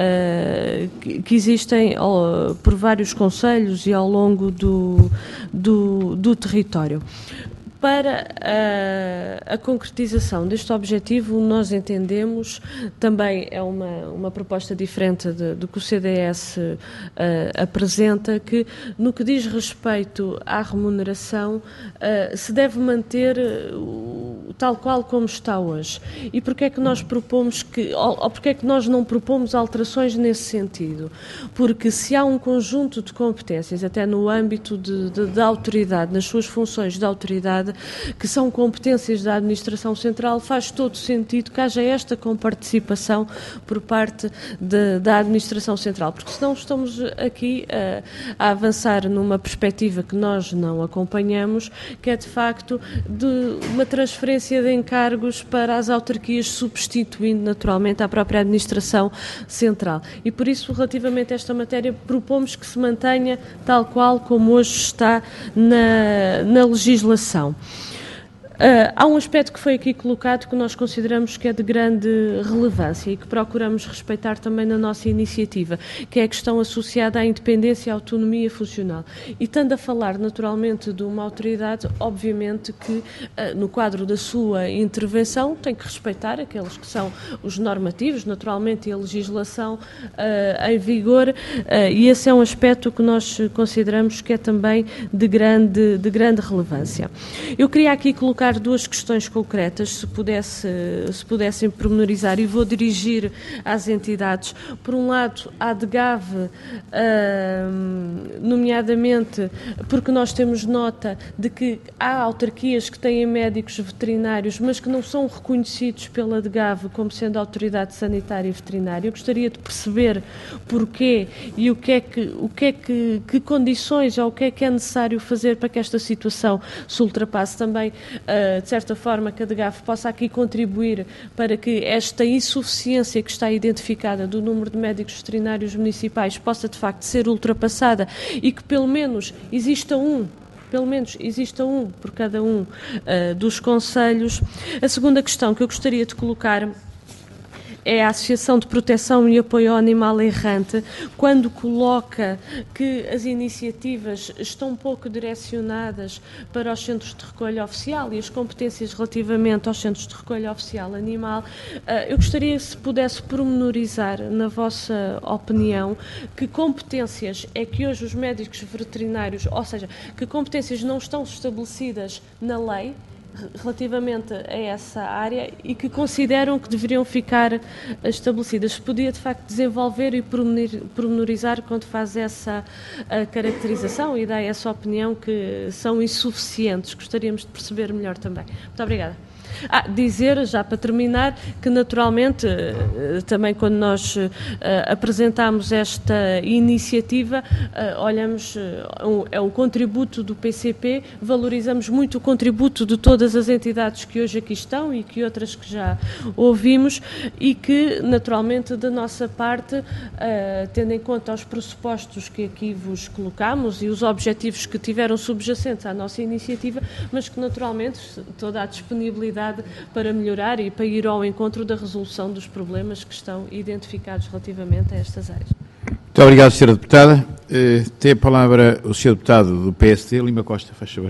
por vários concelhos e ao longo do território. Para a concretização deste objetivo, nós entendemos, também é uma proposta diferente do que o CDS apresenta, que no que diz respeito à remuneração se deve manter tal qual como está hoje. E porquê é que nós propomos ou porquê é que nós não propomos alterações nesse sentido? Porque se há um conjunto de competências, até no âmbito da autoridade, nas suas funções de autoridade, que são competências da Administração Central, faz todo sentido que haja esta comparticipação por parte da Administração Central, porque senão estamos aqui a avançar numa perspectiva que nós não acompanhamos, que é de facto de uma transferência de encargos para as autarquias, substituindo naturalmente a própria Administração Central. E por isso, relativamente a esta matéria, propomos que se mantenha tal qual como hoje está na legislação. Há um aspecto que foi aqui colocado que nós consideramos que é de grande relevância e que procuramos respeitar também na nossa iniciativa, que é a questão associada à independência e à autonomia funcional. E estando a falar naturalmente de uma autoridade, obviamente que no quadro da sua intervenção tem que respeitar aqueles que são os normativos, naturalmente, e a legislação em vigor, e esse é um aspecto que nós consideramos que é também de grande relevância. Eu queria aqui colocar duas questões concretas, se pudessem pormenorizar, e vou dirigir às entidades. Por um lado, à DGAV, nomeadamente porque nós temos nota de que há autarquias que têm médicos veterinários, mas que não são reconhecidos pela DGAV como sendo autoridade sanitária e veterinária. Eu gostaria de perceber porquê e que condições ou o que é necessário fazer para que esta situação se ultrapasse também, de certa forma, que a DGAV possa aqui contribuir para que esta insuficiência que está identificada do número de médicos veterinários municipais possa, de facto, ser ultrapassada e que, pelo menos, exista um por cada um dos concelhos. A segunda questão que eu gostaria de colocar é a Associação de Proteção e Apoio ao Animal Errante, quando coloca que as iniciativas estão pouco direcionadas para os centros de recolha oficial e as competências relativamente aos centros de recolha oficial animal. Eu gostaria, se pudesse pormenorizar, na vossa opinião, que competências é que hoje os médicos veterinários, ou seja, que competências não estão estabelecidas na lei relativamente a essa área e que consideram que deveriam ficar estabelecidas. Se podia, de facto, desenvolver e pormenorizar quando faz essa caracterização e dá essa opinião que são insuficientes. Gostaríamos de perceber melhor também. Muito obrigada. Dizer, já para terminar, que naturalmente, também quando nós apresentámos esta iniciativa, olhamos, é um contributo do PCP, valorizamos muito o contributo de todas as entidades que hoje aqui estão e que outras que já ouvimos, e que, naturalmente, da nossa parte, tendo em conta os pressupostos que aqui vos colocamos e os objetivos que tiveram subjacentes à nossa iniciativa, mas que, naturalmente, toda a disponibilidade para melhorar e para ir ao encontro da resolução dos problemas que estão identificados relativamente a estas áreas. Muito obrigado, Sra. Deputada. Tem a palavra o Sr. Deputado do PSD, Lima Costa, faz favor.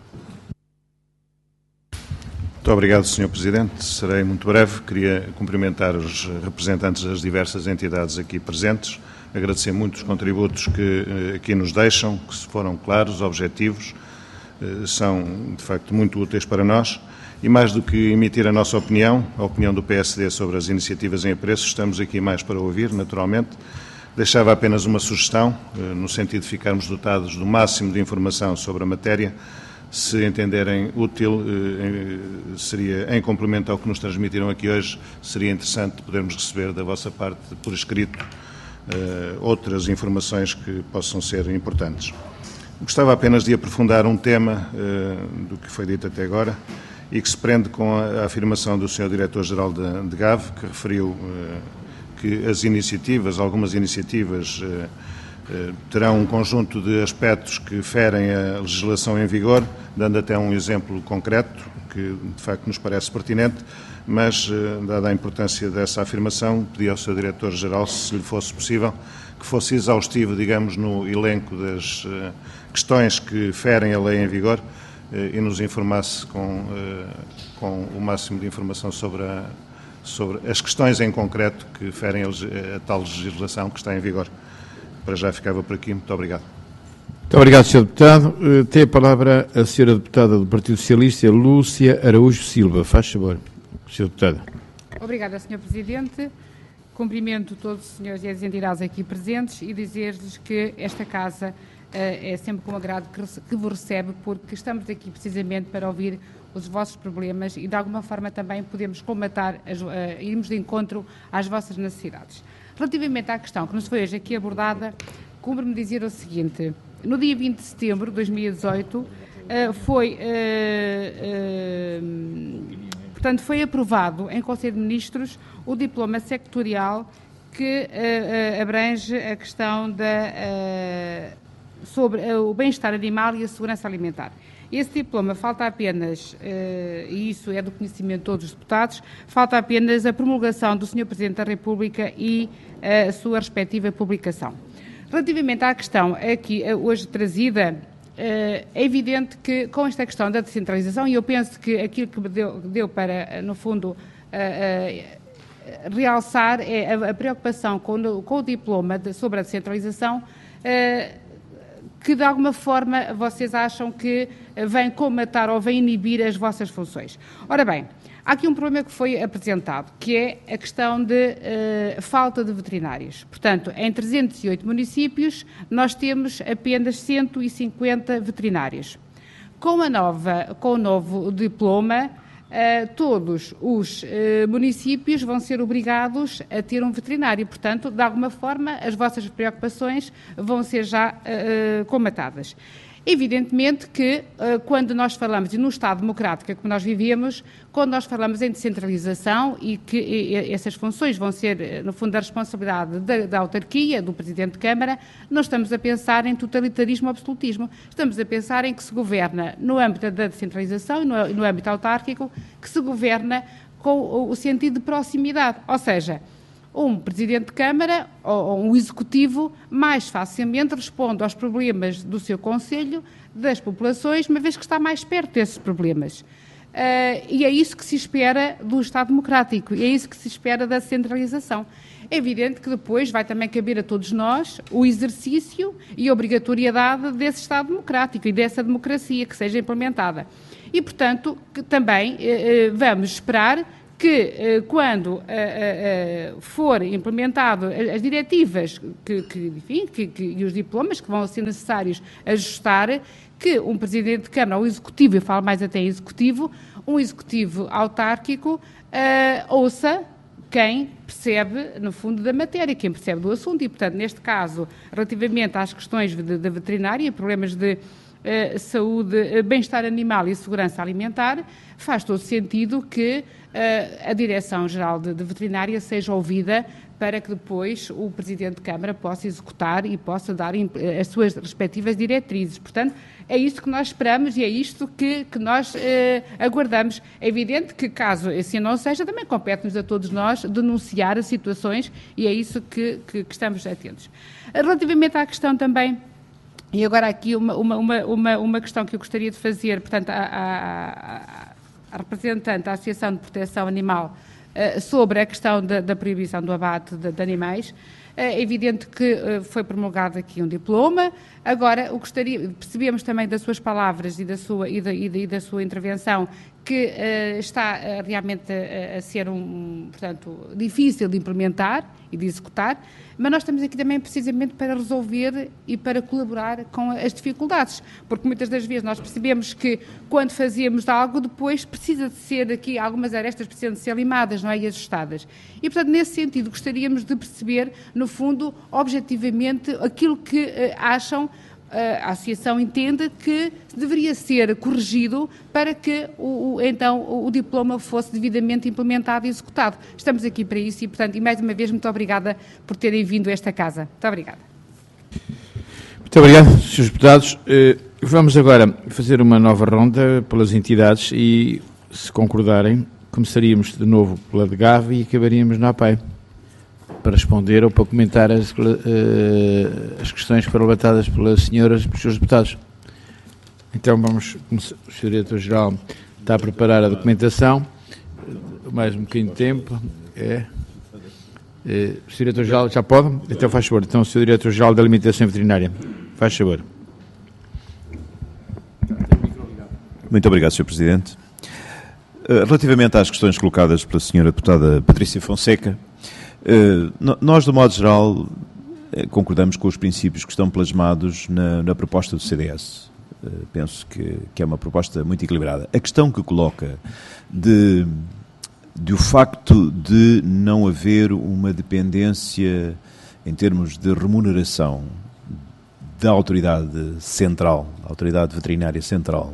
Muito obrigado, Sr. Presidente. Serei muito breve. Queria cumprimentar os representantes das diversas entidades aqui presentes, agradecer muito os contributos que aqui nos deixam, que foram claros, objetivos, são, de facto, muito úteis para nós. E mais do que emitir a nossa opinião, a opinião do PSD sobre as iniciativas em apreço, estamos aqui mais para ouvir, naturalmente. Deixava apenas uma sugestão, no sentido de ficarmos dotados do máximo de informação sobre a matéria. Se entenderem útil, seria, em complemento ao que nos transmitiram aqui hoje, seria interessante podermos receber da vossa parte, por escrito, outras informações que possam ser importantes. Gostava apenas de aprofundar um tema do que foi dito até agora e que se prende com a afirmação do Sr. Diretor-Geral de GAV, que referiu que as iniciativas, algumas iniciativas, terão um conjunto de aspectos que ferem a legislação em vigor, dando até um exemplo concreto, que de facto nos parece pertinente, mas, dada a importância dessa afirmação, pedi ao Sr. Diretor-Geral, se lhe fosse possível, que fosse exaustivo, digamos, no elenco das questões que ferem a lei em vigor e nos informasse com o máximo de informação sobre as questões em concreto que ferem a tal legislação que está em vigor. Para já ficava por aqui. Muito obrigado. Muito obrigado, Sr. Deputado. Tem a palavra a Sra. Deputada do Partido Socialista, Lúcia Araújo Silva. Faz favor, Sra. Deputada. Obrigada, Sr. Presidente. Cumprimento todos os senhores e as entidades aqui presentes e dizer-lhes que esta Casa é sempre com agrado que vos recebe, porque estamos aqui precisamente para ouvir os vossos problemas e, de alguma forma, também podemos colmatar, irmos de encontro às vossas necessidades. Relativamente à questão que nos foi hoje aqui abordada, cumpre-me dizer o seguinte: no dia 20 de setembro de 2018 foi aprovado em Conselho de Ministros o diploma sectorial que abrange a questão sobre o bem-estar animal e a segurança alimentar. Esse diploma falta apenas, e isso é do conhecimento de todos os deputados, falta apenas a promulgação do Sr. Presidente da República e a sua respectiva publicação. Relativamente à questão aqui hoje trazida, é evidente que com esta questão da descentralização, e eu penso que aquilo que deu para, no fundo, realçar é a preocupação com o diploma sobre a descentralização, que de alguma forma vocês acham que vem comatar ou vem inibir as vossas funções. Ora bem, há aqui um problema que foi apresentado, que é a questão de falta de veterinários. Portanto, em 308 municípios, nós temos apenas 150 veterinários. Com o novo diploma, todos os municípios vão ser obrigados a ter um veterinário. Portanto, de alguma forma, as vossas preocupações vão ser já comatadas. Evidentemente que, quando nós falamos, e no Estado democrático que nós vivemos, quando nós falamos em descentralização e que essas funções vão ser, no fundo, da responsabilidade da autarquia, do Presidente de Câmara, não estamos a pensar em totalitarismo ou absolutismo. Estamos a pensar em que se governa, no âmbito da descentralização e no âmbito autárquico, que se governa com o sentido de proximidade. Ou seja, um Presidente de Câmara ou um Executivo mais facilmente responde aos problemas do seu Conselho, das populações, uma vez que está mais perto desses problemas. E é isso que se espera do Estado democrático, e é isso que se espera da centralização. É evidente que depois vai também caber a todos nós o exercício e a obrigatoriedade desse Estado democrático e dessa democracia que seja implementada. E, portanto, que também vamos esperar que quando for implementado as diretivas e os diplomas que vão ser necessários ajustar, que um Presidente de Câmara ou Executivo, eu falo mais até em Executivo, um executivo autárquico ouça quem percebe, no fundo, da matéria, quem percebe do assunto e, portanto, neste caso, relativamente às questões da veterinária, problemas de saúde, bem-estar animal e segurança alimentar, faz todo sentido que a Direção-Geral de Veterinária seja ouvida para que depois o Presidente de Câmara possa executar e possa dar as suas respectivas diretrizes. Portanto, é isto que nós esperamos e é isto que nós aguardamos. É evidente que, caso assim não seja, também compete-nos a todos nós denunciar as situações e é isso que estamos atentos. Relativamente à questão também, e agora aqui uma questão que eu gostaria de fazer, portanto, à representante da Associação de Proteção Animal, sobre a questão da proibição do abate de animais. É evidente que foi promulgado aqui um diploma. Agora, percebemos também das suas palavras e da sua intervenção que está realmente a ser portanto, difícil de implementar e de executar, mas nós estamos aqui também precisamente para resolver e para colaborar com as dificuldades, porque muitas das vezes nós percebemos que quando fazemos algo, depois precisa de ser aqui, algumas arestas precisam de ser limadas, não é, e ajustadas. E, portanto, nesse sentido, gostaríamos de perceber, no fundo, objetivamente, aquilo que acham, a Associação entende que deveria ser corrigido para que então o diploma fosse devidamente implementado e executado. Estamos aqui para isso e, portanto, mais uma vez, muito obrigada por terem vindo a esta casa. Muito obrigada. Muito obrigado, Srs. Deputados. Vamos agora fazer uma nova ronda pelas entidades e, se concordarem, começaríamos de novo pela DGAV e acabaríamos na APAI, para responder ou para comentar as questões que foram levantadas pelas senhoras e pelos seus deputados. Então vamos começar. O Sr. Diretor-Geral está a preparar a documentação. Mais um bocadinho de tempo. O Sr. Diretor-Geral já pode? Então faz favor. Então o Sr. Diretor-Geral da Alimentação Veterinária. Faz favor. Muito obrigado, Sr. Presidente. Relativamente às questões colocadas pela Sra. Deputada Patrícia Fonseca, nós, do modo geral, concordamos com os princípios que estão plasmados na proposta do CDS. Penso que é uma proposta muito equilibrada. A questão que coloca do facto de não haver uma dependência em termos de remuneração da autoridade central, da autoridade veterinária central,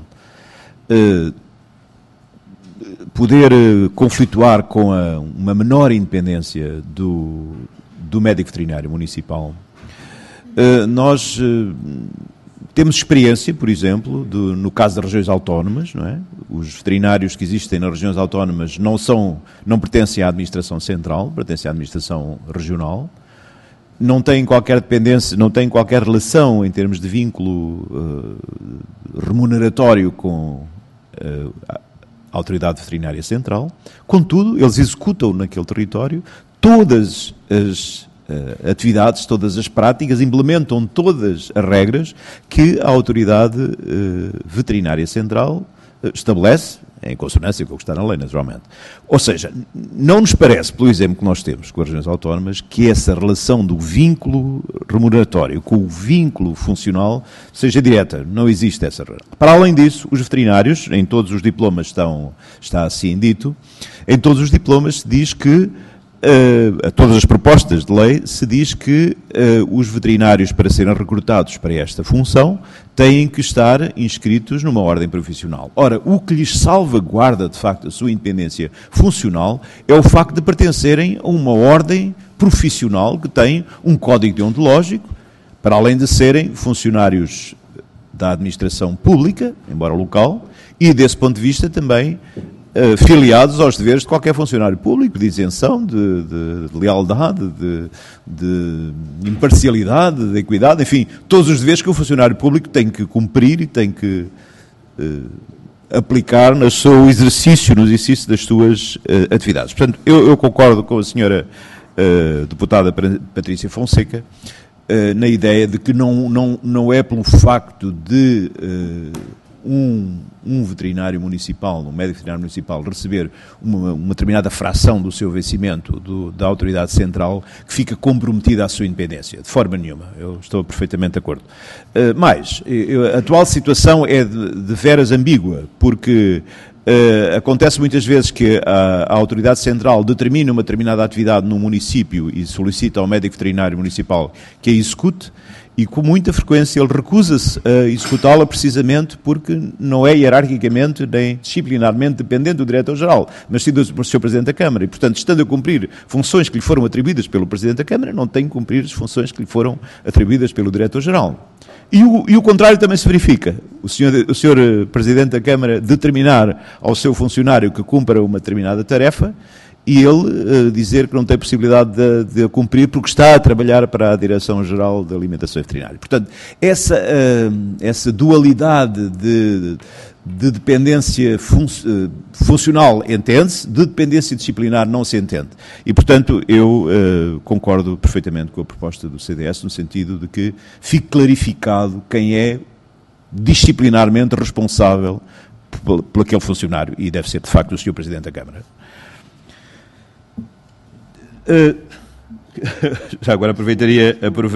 poder conflituar com uma menor independência do médico veterinário municipal. Nós temos experiência, por exemplo, no caso das regiões autónomas, não é? Os veterinários que existem nas regiões autónomas não pertencem à administração central, pertencem à administração regional, não têm qualquer dependência, não têm qualquer relação em termos de vínculo remuneratório com a Autoridade Veterinária Central. Contudo, eles executam naquele território todas as atividades, todas as práticas, implementam todas as regras que a Autoridade Veterinária Central estabelece, em consonância com o que está na lei, naturalmente. Ou seja, não nos parece, pelo exemplo que nós temos com as regiões autónomas, que essa relação do vínculo remuneratório com o vínculo funcional seja direta. Não existe essa relação. Para além disso, os veterinários, em todos os diplomas está assim dito, em todos os diplomas se diz que a todas as propostas de lei se diz que os veterinários, para serem recrutados para esta função, têm que estar inscritos numa ordem profissional. Ora, o que lhes salvaguarda, de facto, a sua independência funcional é o facto de pertencerem a uma ordem profissional que tem um código deontológico, para além de serem funcionários da administração pública, embora local, e, desse ponto de vista, também filiados aos deveres de qualquer funcionário público, de isenção, de lealdade, de imparcialidade, de equidade, enfim, todos os deveres que o funcionário público tem que cumprir e tem que aplicar no exercício das suas atividades. Portanto, eu concordo com a senhora deputada Patrícia Fonseca na ideia de que não é pelo facto de um veterinário municipal, um médico veterinário municipal, receber uma determinada fração do seu vencimento da autoridade central que fica comprometida à sua independência, de forma nenhuma. Eu estou perfeitamente de acordo. Mas, a atual situação é de veras ambígua, porque Acontece muitas vezes que a autoridade central determina uma determinada atividade no município e solicita ao médico veterinário municipal que a execute, e com muita frequência ele recusa-se a executá-la precisamente porque não é hierarquicamente nem disciplinarmente dependente do Diretor-Geral, mas sim do Sr. Presidente da Câmara. E, portanto, estando a cumprir funções que lhe foram atribuídas pelo Presidente da Câmara, não tem que cumprir as funções que lhe foram atribuídas pelo Diretor-Geral. E o contrário também se verifica. O senhor Presidente da Câmara determinar ao seu funcionário que cumpra uma determinada tarefa e ele dizer que não tem possibilidade de a cumprir porque está a trabalhar para a Direção-Geral de Alimentação Veterinária. Portanto, essa dualidade de dependência funcional entende-se, de dependência disciplinar não se entende. E, portanto, eu concordo perfeitamente com a proposta do CDS, no sentido de que fique clarificado quem é disciplinarmente responsável por aquele funcionário, e deve ser, de facto, o Sr. Presidente da Câmara. Já agora aproveitaria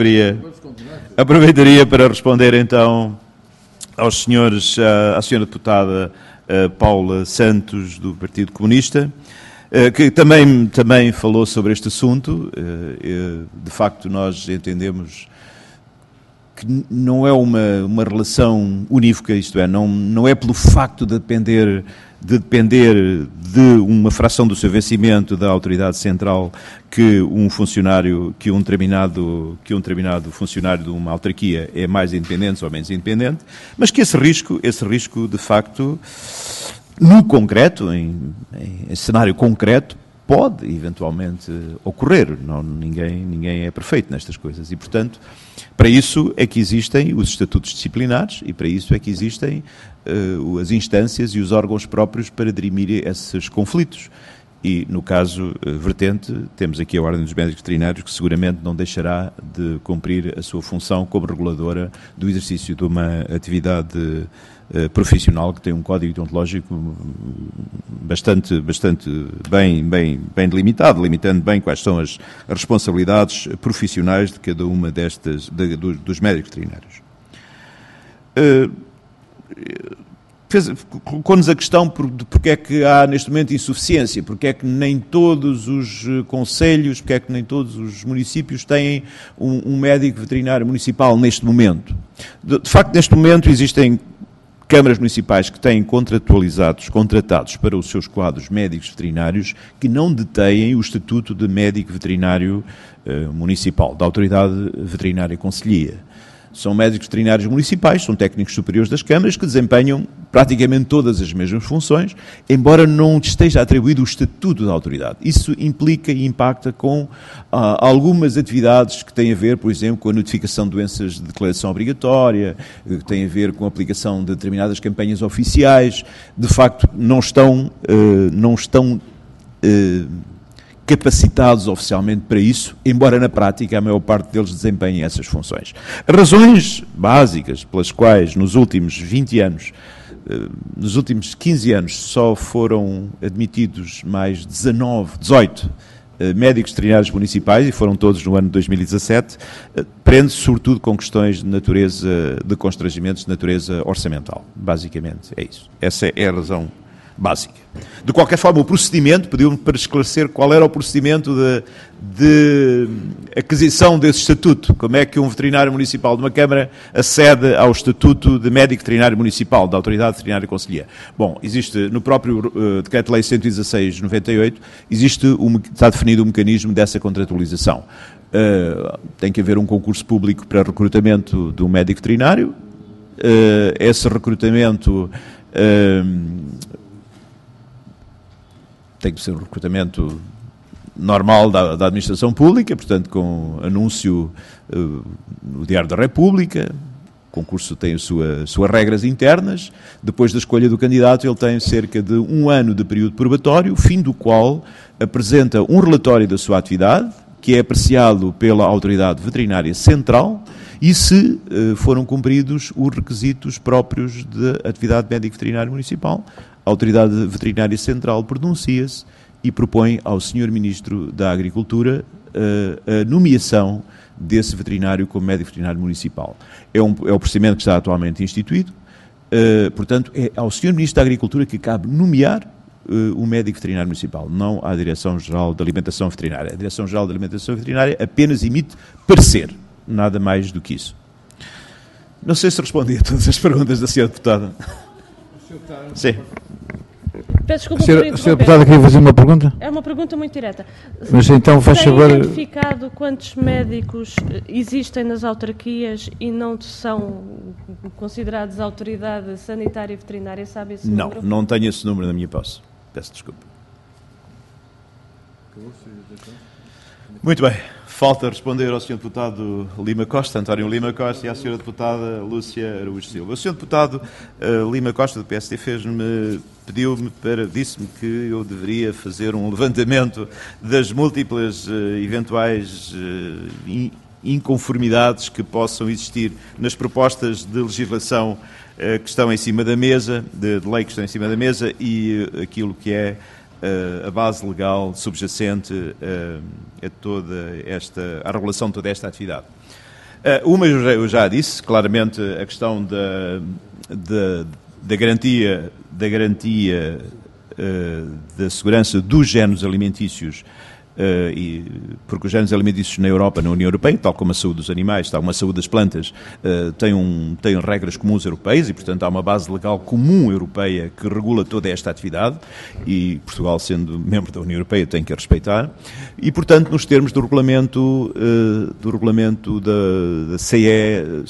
para responder, então, aos senhores, à senhora deputada Paula Santos, do Partido Comunista, que também falou sobre este assunto. De facto, nós entendemos que não é uma relação unívoca, isto é, não é pelo facto de depender de uma fração do seu vencimento da autoridade central que um determinado funcionário de uma autarquia é mais independente ou menos independente, mas que esse risco de facto, no concreto, em cenário concreto, pode eventualmente ocorrer. Ninguém é perfeito nestas coisas e, portanto, para isso é que existem os estatutos disciplinares e para isso é que existem as instâncias e os órgãos próprios para dirimir esses conflitos. E, no caso vertente, temos aqui a Ordem dos Médicos Veterinários, que seguramente não deixará de cumprir a sua função como reguladora do exercício de uma atividade profissional que tem um código deontológico bastante bem delimitado, limitando bem quais são as responsabilidades profissionais de cada uma dos médicos veterinários. Colocou-nos a questão de porque é que há neste momento insuficiência, porque é que nem todos os concelhos, porque é que nem todos os municípios têm um médico veterinário municipal neste momento. De facto, neste momento existem câmaras municipais que têm contratados para os seus quadros médicos veterinários que não detêm o estatuto de médico veterinário municipal, da Autoridade Veterinária Concelhia. São médicos veterinários municipais, são técnicos superiores das câmaras que desempenham praticamente todas as mesmas funções, embora não esteja atribuído o estatuto da autoridade. Isso implica e impacta com algumas atividades que têm a ver, por exemplo, com a notificação de doenças de declaração obrigatória, que têm a ver com a aplicação de determinadas campanhas oficiais. De facto, não estão capacitados oficialmente para isso, embora na prática a maior parte deles desempenhem essas funções. As razões básicas pelas quais nos últimos 20 anos, nos últimos 15 anos, só foram admitidos mais 18 médicos veterinários municipais, e foram todos no ano de 2017, prende-se sobretudo com questões de natureza, de constrangimentos de natureza orçamental. Basicamente é isso. Essa é a razão básica. De qualquer forma, o procedimento, pediu-me para esclarecer qual era o procedimento de aquisição desse estatuto. Como é que um veterinário municipal de uma Câmara acede ao estatuto de médico veterinário municipal, da Autoridade Veterinária Concelhia? Bom, existe no próprio Decreto-Lei 116/98, está definido o mecanismo dessa contratualização. Tem que haver um concurso público para recrutamento de um médico veterinário. Esse recrutamento tem que ser um recrutamento normal da administração pública, portanto, com anúncio no Diário da República. O concurso tem as suas regras internas. Depois da escolha do candidato, ele tem cerca de 1 ano de período probatório, fim do qual apresenta um relatório da sua atividade, que é apreciado pela Autoridade Veterinária Central, e se foram cumpridos os requisitos próprios da atividade médico-veterinária municipal, a Autoridade Veterinária Central pronuncia-se e propõe ao Sr. Ministro da Agricultura a nomeação desse veterinário como médico veterinário municipal. É o procedimento que está atualmente instituído. Portanto, é ao Sr. Ministro da Agricultura que cabe nomear o médico veterinário municipal, não à Direção-Geral de Alimentação Veterinária. A Direção-Geral de Alimentação Veterinária apenas emite parecer, nada mais do que isso. Não sei se respondi a todas as perguntas da Sra. Deputada. Sim. Peço desculpa Sra. por interromper. Deputada, queria fazer uma pergunta? É uma pergunta muito direta. Mas então faz favor... Tem identificado quantos médicos existem nas autarquias e não são considerados autoridade sanitária e veterinária? Sabe esse número? Não tenho esse número na minha posse. Peço desculpa. Muito bem. Falta responder ao Sr. Deputado Lima Costa, António Lima Costa, e à Sra. Deputada Lúcia Araújo Silva. O Sr. Deputado Lima Costa, do PSD, disse-me que eu deveria fazer um levantamento das múltiplas eventuais inconformidades que possam existir nas propostas de legislação que estão em cima da mesa, de lei que estão em cima da mesa, e aquilo que é a base legal subjacente à regulação de toda esta atividade. Uma eu já disse, claramente, a questão da garantia da segurança dos géneros alimentícios, porque os géneros alimentícios na Europa, na União Europeia, tal como a saúde dos animais, tal como a saúde das plantas, têm regras comuns europeias e, portanto, há uma base legal comum europeia que regula toda esta atividade e Portugal, sendo membro da União Europeia, tem que a respeitar. E, portanto, nos termos do regulamento da CE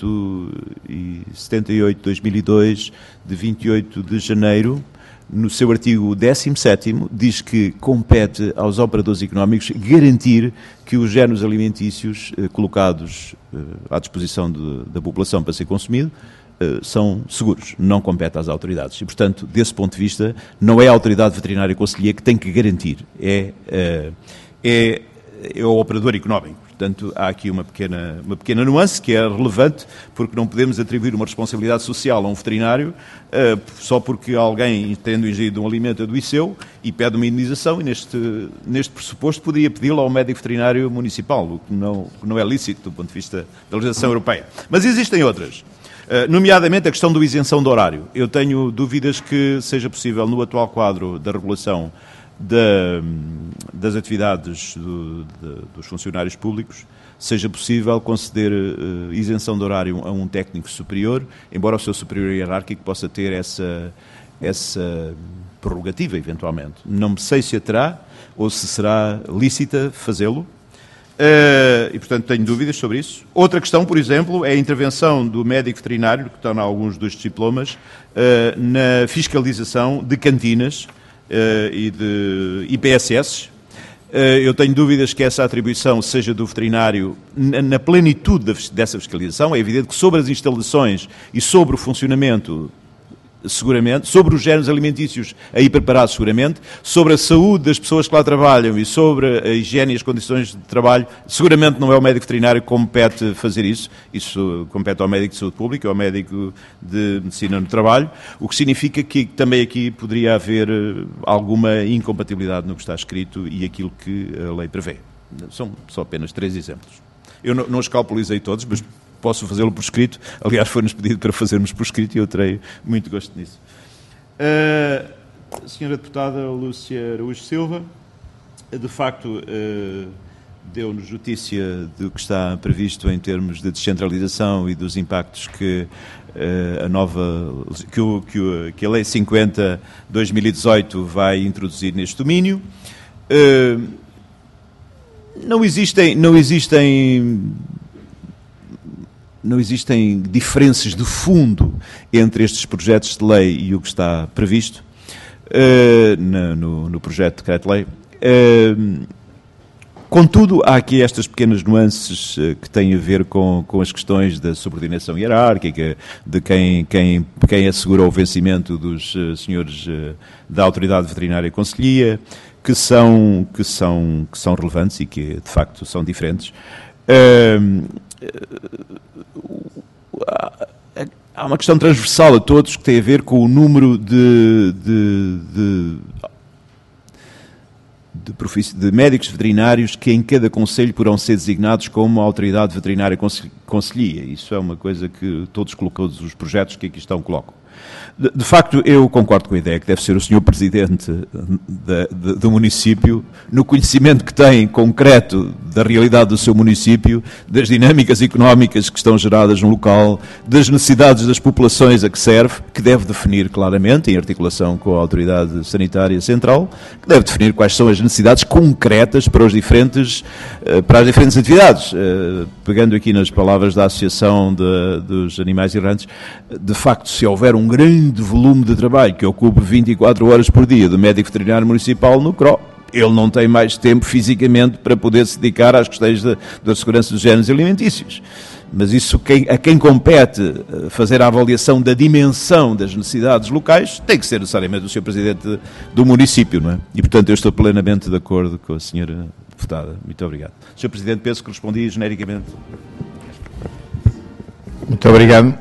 178/2002, de 28 de janeiro, no seu artigo 17º, diz que compete aos operadores económicos garantir que os géneros alimentícios colocados à disposição da população para ser consumido são seguros, não compete às autoridades. E, portanto, desse ponto de vista, não é a autoridade veterinária conselheira que tem que garantir, é o operador económico. Portanto, há aqui uma pequena nuance que é relevante, porque não podemos atribuir uma responsabilidade social a um veterinário só porque alguém, tendo ingerido um alimento, adoeceu e pede uma indenização, e neste pressuposto poderia pedi-lo ao médico veterinário municipal, o que não é lícito do ponto de vista da legislação europeia. Mas existem outras, nomeadamente a questão da isenção de horário. Eu tenho dúvidas que seja possível, no atual quadro da regulação das atividades dos funcionários públicos, seja possível conceder isenção de horário a um técnico superior, embora o seu superior hierárquico possa ter essa prerrogativa, eventualmente. Não sei se a terá ou se será lícita fazê-lo, e, portanto, tenho dúvidas sobre isso. Outra questão, por exemplo, é a intervenção do médico veterinário, que está em alguns dos diplomas, na fiscalização de cantinas e de IPSS. Eu tenho dúvidas que essa atribuição seja do veterinário na plenitude dessa fiscalização. É evidente que sobre as instalações e sobre o funcionamento, seguramente, sobre os géneros alimentícios aí preparados, seguramente, sobre a saúde das pessoas que lá trabalham e sobre a higiene e as condições de trabalho, seguramente não é o médico veterinário que compete fazer isso. Isso compete ao médico de saúde pública, ao médico de medicina no trabalho, o que significa que também aqui poderia haver alguma incompatibilidade no que está escrito e aquilo que a lei prevê. São só apenas 3 exemplos. Eu não os calculizei todos, mas posso fazê-lo por escrito. Aliás, foi-nos pedido para fazermos por escrito e eu terei muito gosto nisso. Senhora Deputada Lúcia Araújo Silva, de facto, deu-nos notícia do que está previsto em termos de descentralização e dos impactos que que a Lei 50/2018 vai introduzir neste domínio. Não existem diferenças de fundo entre estes projetos de lei e o que está previsto no projeto de decreto-lei. Contudo, há aqui estas pequenas nuances que têm a ver com as questões da subordinação hierárquica, de quem assegura o vencimento dos senhores da Autoridade Veterinária e Conselhia, que são relevantes e que, de facto, são diferentes. Há uma questão transversal a todos que tem a ver com o número de de médicos veterinários que em cada concelho poderão ser designados como autoridade veterinária concelhia. Isso é uma coisa que todos os projetos que aqui estão colocam. De facto, eu concordo com a ideia que deve ser o Sr. Presidente do município, no conhecimento que tem concreto da realidade do seu município, das dinâmicas económicas que estão geradas no local, das necessidades das populações a que serve, que deve definir claramente, em articulação com a Autoridade Sanitária Central, que deve definir quais são as necessidades concretas para as diferentes atividades. Pegando aqui nas palavras da Associação dos Animais Errantes, de facto, se houver um grande volume de trabalho que ocupe 24 horas por dia do médico veterinário municipal no CRO, ele não tem mais tempo fisicamente para poder se dedicar às questões da segurança dos géneros alimentícios. Mas isso, a quem compete fazer a avaliação da dimensão das necessidades locais, tem que ser necessariamente o Sr. Presidente do município, não é? E, portanto, eu estou plenamente de acordo com a Sra. Deputada. Muito obrigado. Sr. Presidente, penso que respondi genericamente. Muito obrigado.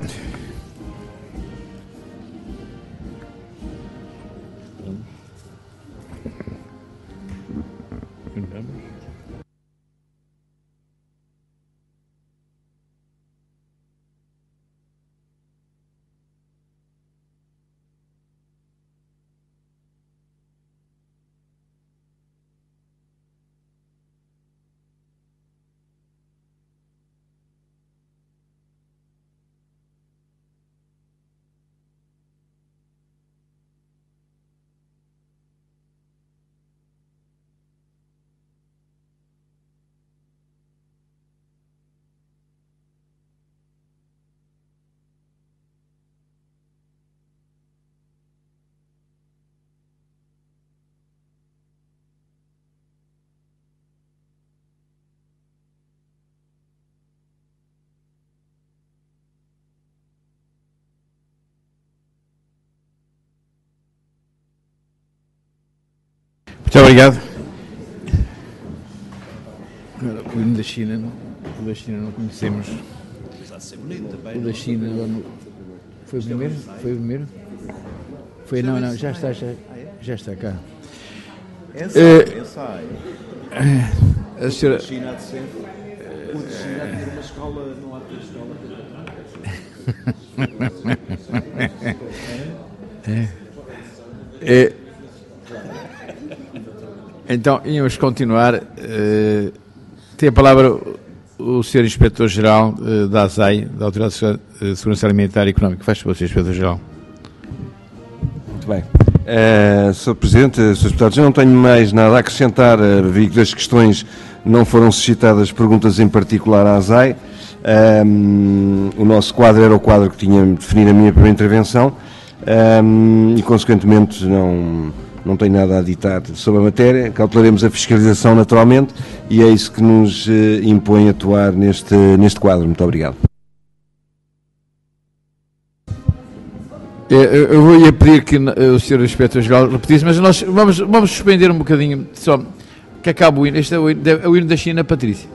Muito obrigado. O hino da China não conhecemos. O da China foi o primeiro? Foi o primeiro? Foi, não, já está cá. A senhora... China há de ser. O de China há de ter uma escola, não há de ter escola. Então, íamos continuar. Tem a palavra o Sr. Inspetor-Geral da ASAI, da Autoridade de Segurança Alimentar e Económica. Faz favor, Sr. Inspetor-Geral. Muito bem. Sr. Presidente, Srs. Deputados, eu não tenho mais nada a acrescentar. Vi que das questões não foram suscitadas perguntas em particular à ASAI. O nosso quadro era o quadro que tinha definido a minha primeira intervenção e, consequentemente, não tenho nada a ditar sobre a matéria. Cautelaremos a fiscalização naturalmente e é isso que nos impõe atuar neste quadro. Muito obrigado. Eu ia pedir que o Sr. Inspetor-Geral repetisse, mas nós vamos suspender um bocadinho, só que acabe o hino. Este é o hino da China, Patrícia.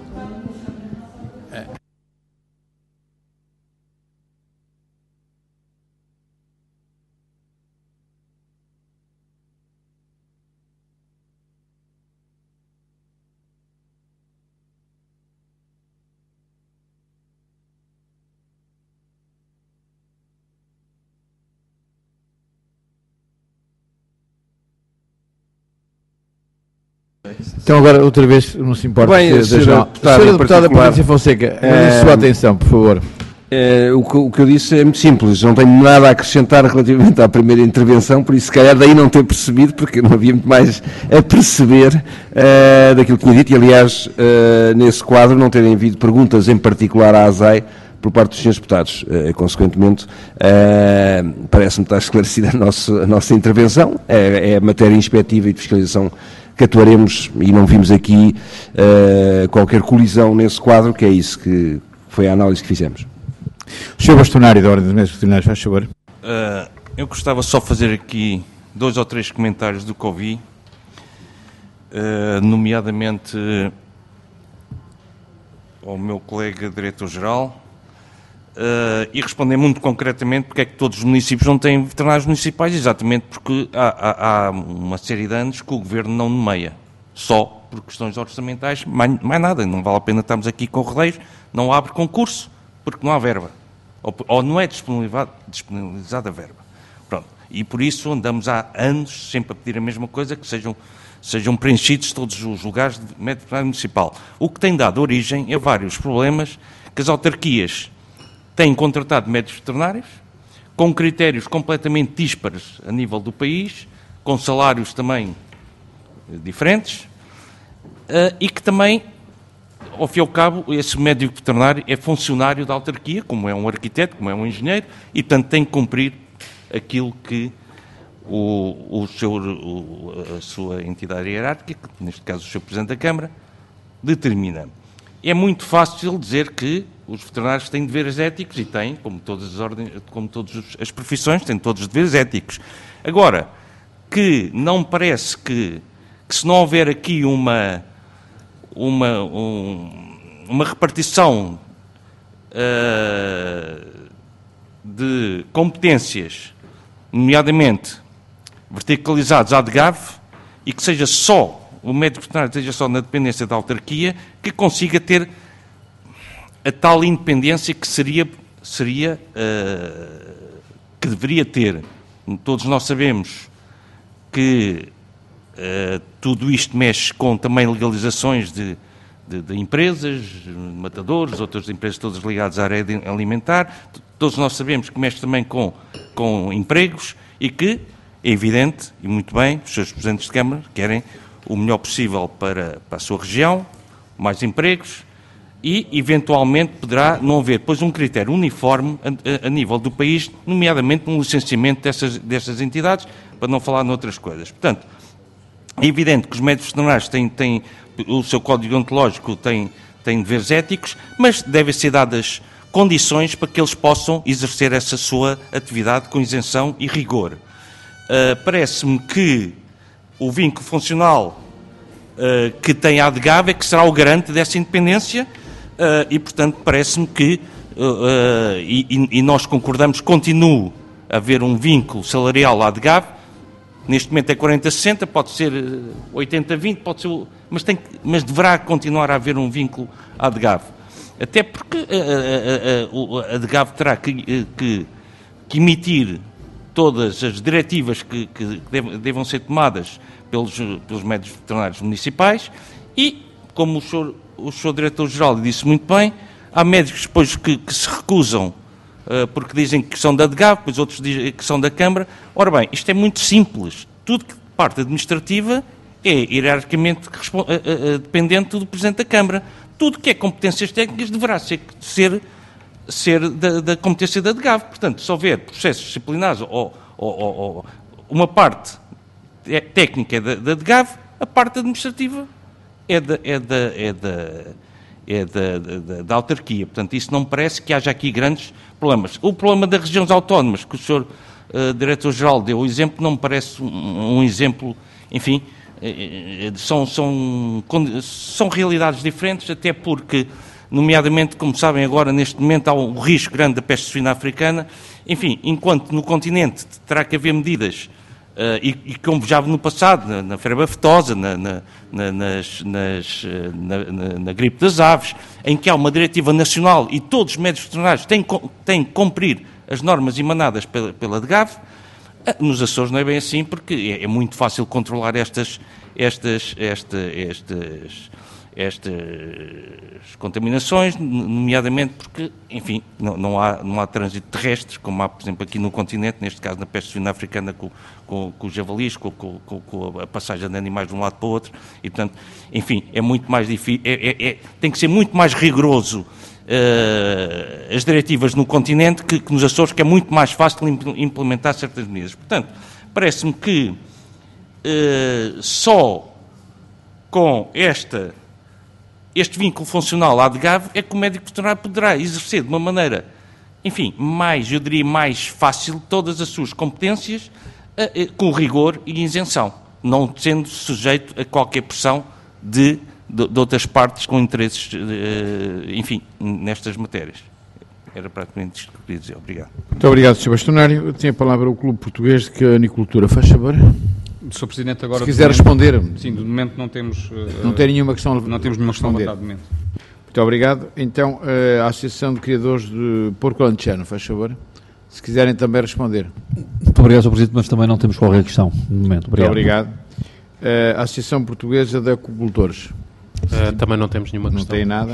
Então agora, outra vez, não se importa. Bem, Sra. Deputada Patrícia Fonseca, a sua atenção, por favor. O que eu disse é muito simples, não tenho nada a acrescentar relativamente à primeira intervenção, por isso se calhar daí não ter percebido, porque não havia muito mais a perceber daquilo que tinha dito, e aliás, nesse quadro não terem havido perguntas em particular à ASAI por parte dos senhores deputados. Consequentemente, parece-me estar esclarecida a nossa intervenção, é a matéria inspectiva e de fiscalização que atuaremos e não vimos aqui qualquer colisão nesse quadro, que é isso que foi a análise que fizemos. O Sr. Bastonário da Ordem dos Médicos Veterinários, faz favor. Eu gostava só de fazer aqui 2 ou 3 comentários do que ouvi, nomeadamente ao meu colega diretor-geral, e responder muito concretamente porque é que todos os municípios não têm veterinários municipais, exatamente porque há uma série de anos que o Governo não nomeia. só por questões orçamentais, mais nada, não vale a pena estarmos aqui com rodeios, não abre concurso, porque não há verba, ou não é disponibilizada a verba. Pronto. E por isso andamos há anos sempre a pedir a mesma coisa, que sejam preenchidos todos os lugares de médico veterinário municipal. O que tem dado origem a vários problemas, que as autarquias têm contratado médicos veterinários, com critérios completamente díspares a nível do país, com salários também diferentes, e que também, ao fim e ao cabo, esse médico veterinário é funcionário da autarquia, como é um arquiteto, como é um engenheiro, e, portanto, tem que cumprir aquilo que a sua entidade hierárquica, neste caso o Sr. Presidente da Câmara, determina. É muito fácil dizer que os veterinários têm deveres éticos, e têm, como todas as profissões, têm todos os deveres éticos. Agora, que não me parece que se não houver aqui uma repartição de competências, nomeadamente verticalizados à DGAV, e que seja só o médico veterinário, seja só na dependência da autarquia, que consiga ter a tal independência que que deveria ter. Todos nós sabemos que tudo isto mexe com também legalizações de empresas, matadores, outras empresas todas ligadas à área alimentar. Todos nós sabemos que mexe também com empregos e que, é evidente, e muito bem, os seus presidentes de Câmara querem o melhor possível para a sua região, mais empregos, e, eventualmente, poderá não haver, depois, um critério uniforme a nível do país, nomeadamente no licenciamento destas entidades, para não falar noutras coisas. Portanto, é evidente que os médicos veterinários têm o seu código ontológico, têm deveres éticos, mas devem ser dadas condições para que eles possam exercer essa sua atividade com isenção e rigor. Parece-me que o vínculo funcional que tem a ADGAV é que será o garante dessa independência e, portanto, parece-me que, e nós concordamos, continue a haver um vínculo salarial à ADGAV. Neste momento é 40-60, pode ser 80-20, pode ser, mas deverá continuar a haver um vínculo à ADGAV. Até porque a ADGAV terá que emitir todas as diretivas que devam ser tomadas pelos médicos veterinários municipais e, como o Sr. Diretor-Geral disse muito bem, há médicos depois que se recusam porque dizem que são da ADGAV, depois outros dizem que são da Câmara. Ora bem, isto é muito simples. Tudo que parte administrativa é hierarquicamente dependente do Presidente da Câmara. Tudo que é competências técnicas deverá ser da competência da ADGAV. Portanto, se houver processos disciplinares ou uma parte técnica é da ADGAV, a parte administrativa é da autarquia. Portanto, isso não me parece que haja aqui grandes problemas. O problema das regiões autónomas, que o Sr. Diretor-Geral deu o exemplo, não me parece um exemplo, enfim, são realidades diferentes, até porque, nomeadamente, como sabem agora, neste momento há um risco grande da peste suína africana. Enfim, enquanto no continente terá que haver medidas, e como já no passado, na febre aftosa, na gripe das aves, em que há uma diretiva nacional e todos os médicos veterinários têm que cumprir as normas emanadas pela ADGAV, nos Açores não é bem assim, porque é muito fácil controlar estas contaminações, nomeadamente porque, enfim, não há trânsito terrestre, como há, por exemplo, aqui no continente, neste caso na peste suína africana, com os javalis, com a passagem de animais de um lado para o outro, e, portanto, enfim, é muito mais difícil, tem que ser muito mais rigoroso as diretivas no continente que nos Açores, que é muito mais fácil implementar certas medidas. Portanto, parece-me que só com este vínculo funcional à ADGAV é que o médico veterinário poderá exercer de uma maneira, enfim, eu diria mais fácil, todas as suas competências, com rigor e isenção, não sendo sujeito a qualquer pressão de outras partes com interesses, enfim, nestas matérias. Era praticamente isto que eu queria dizer. Obrigado. Muito obrigado, Sr. Bastonário. Tem a palavra o Clube Português de Canicultura. Faz favor. Sr. Presidente, agora... Se quiser responder. Sim, do momento não temos... Não tem nenhuma questão a Não temos nenhuma questão responder. levantada, de momento. Muito obrigado. Então, a Associação de Criadores de Porco Alentejano, faz favor. Se quiserem também responder. Muito obrigado, Sr. Presidente, mas também não temos qualquer questão, no momento. Muito obrigado. A Associação Portuguesa de Acuicultores. Também não temos nenhuma questão. Não tem nada.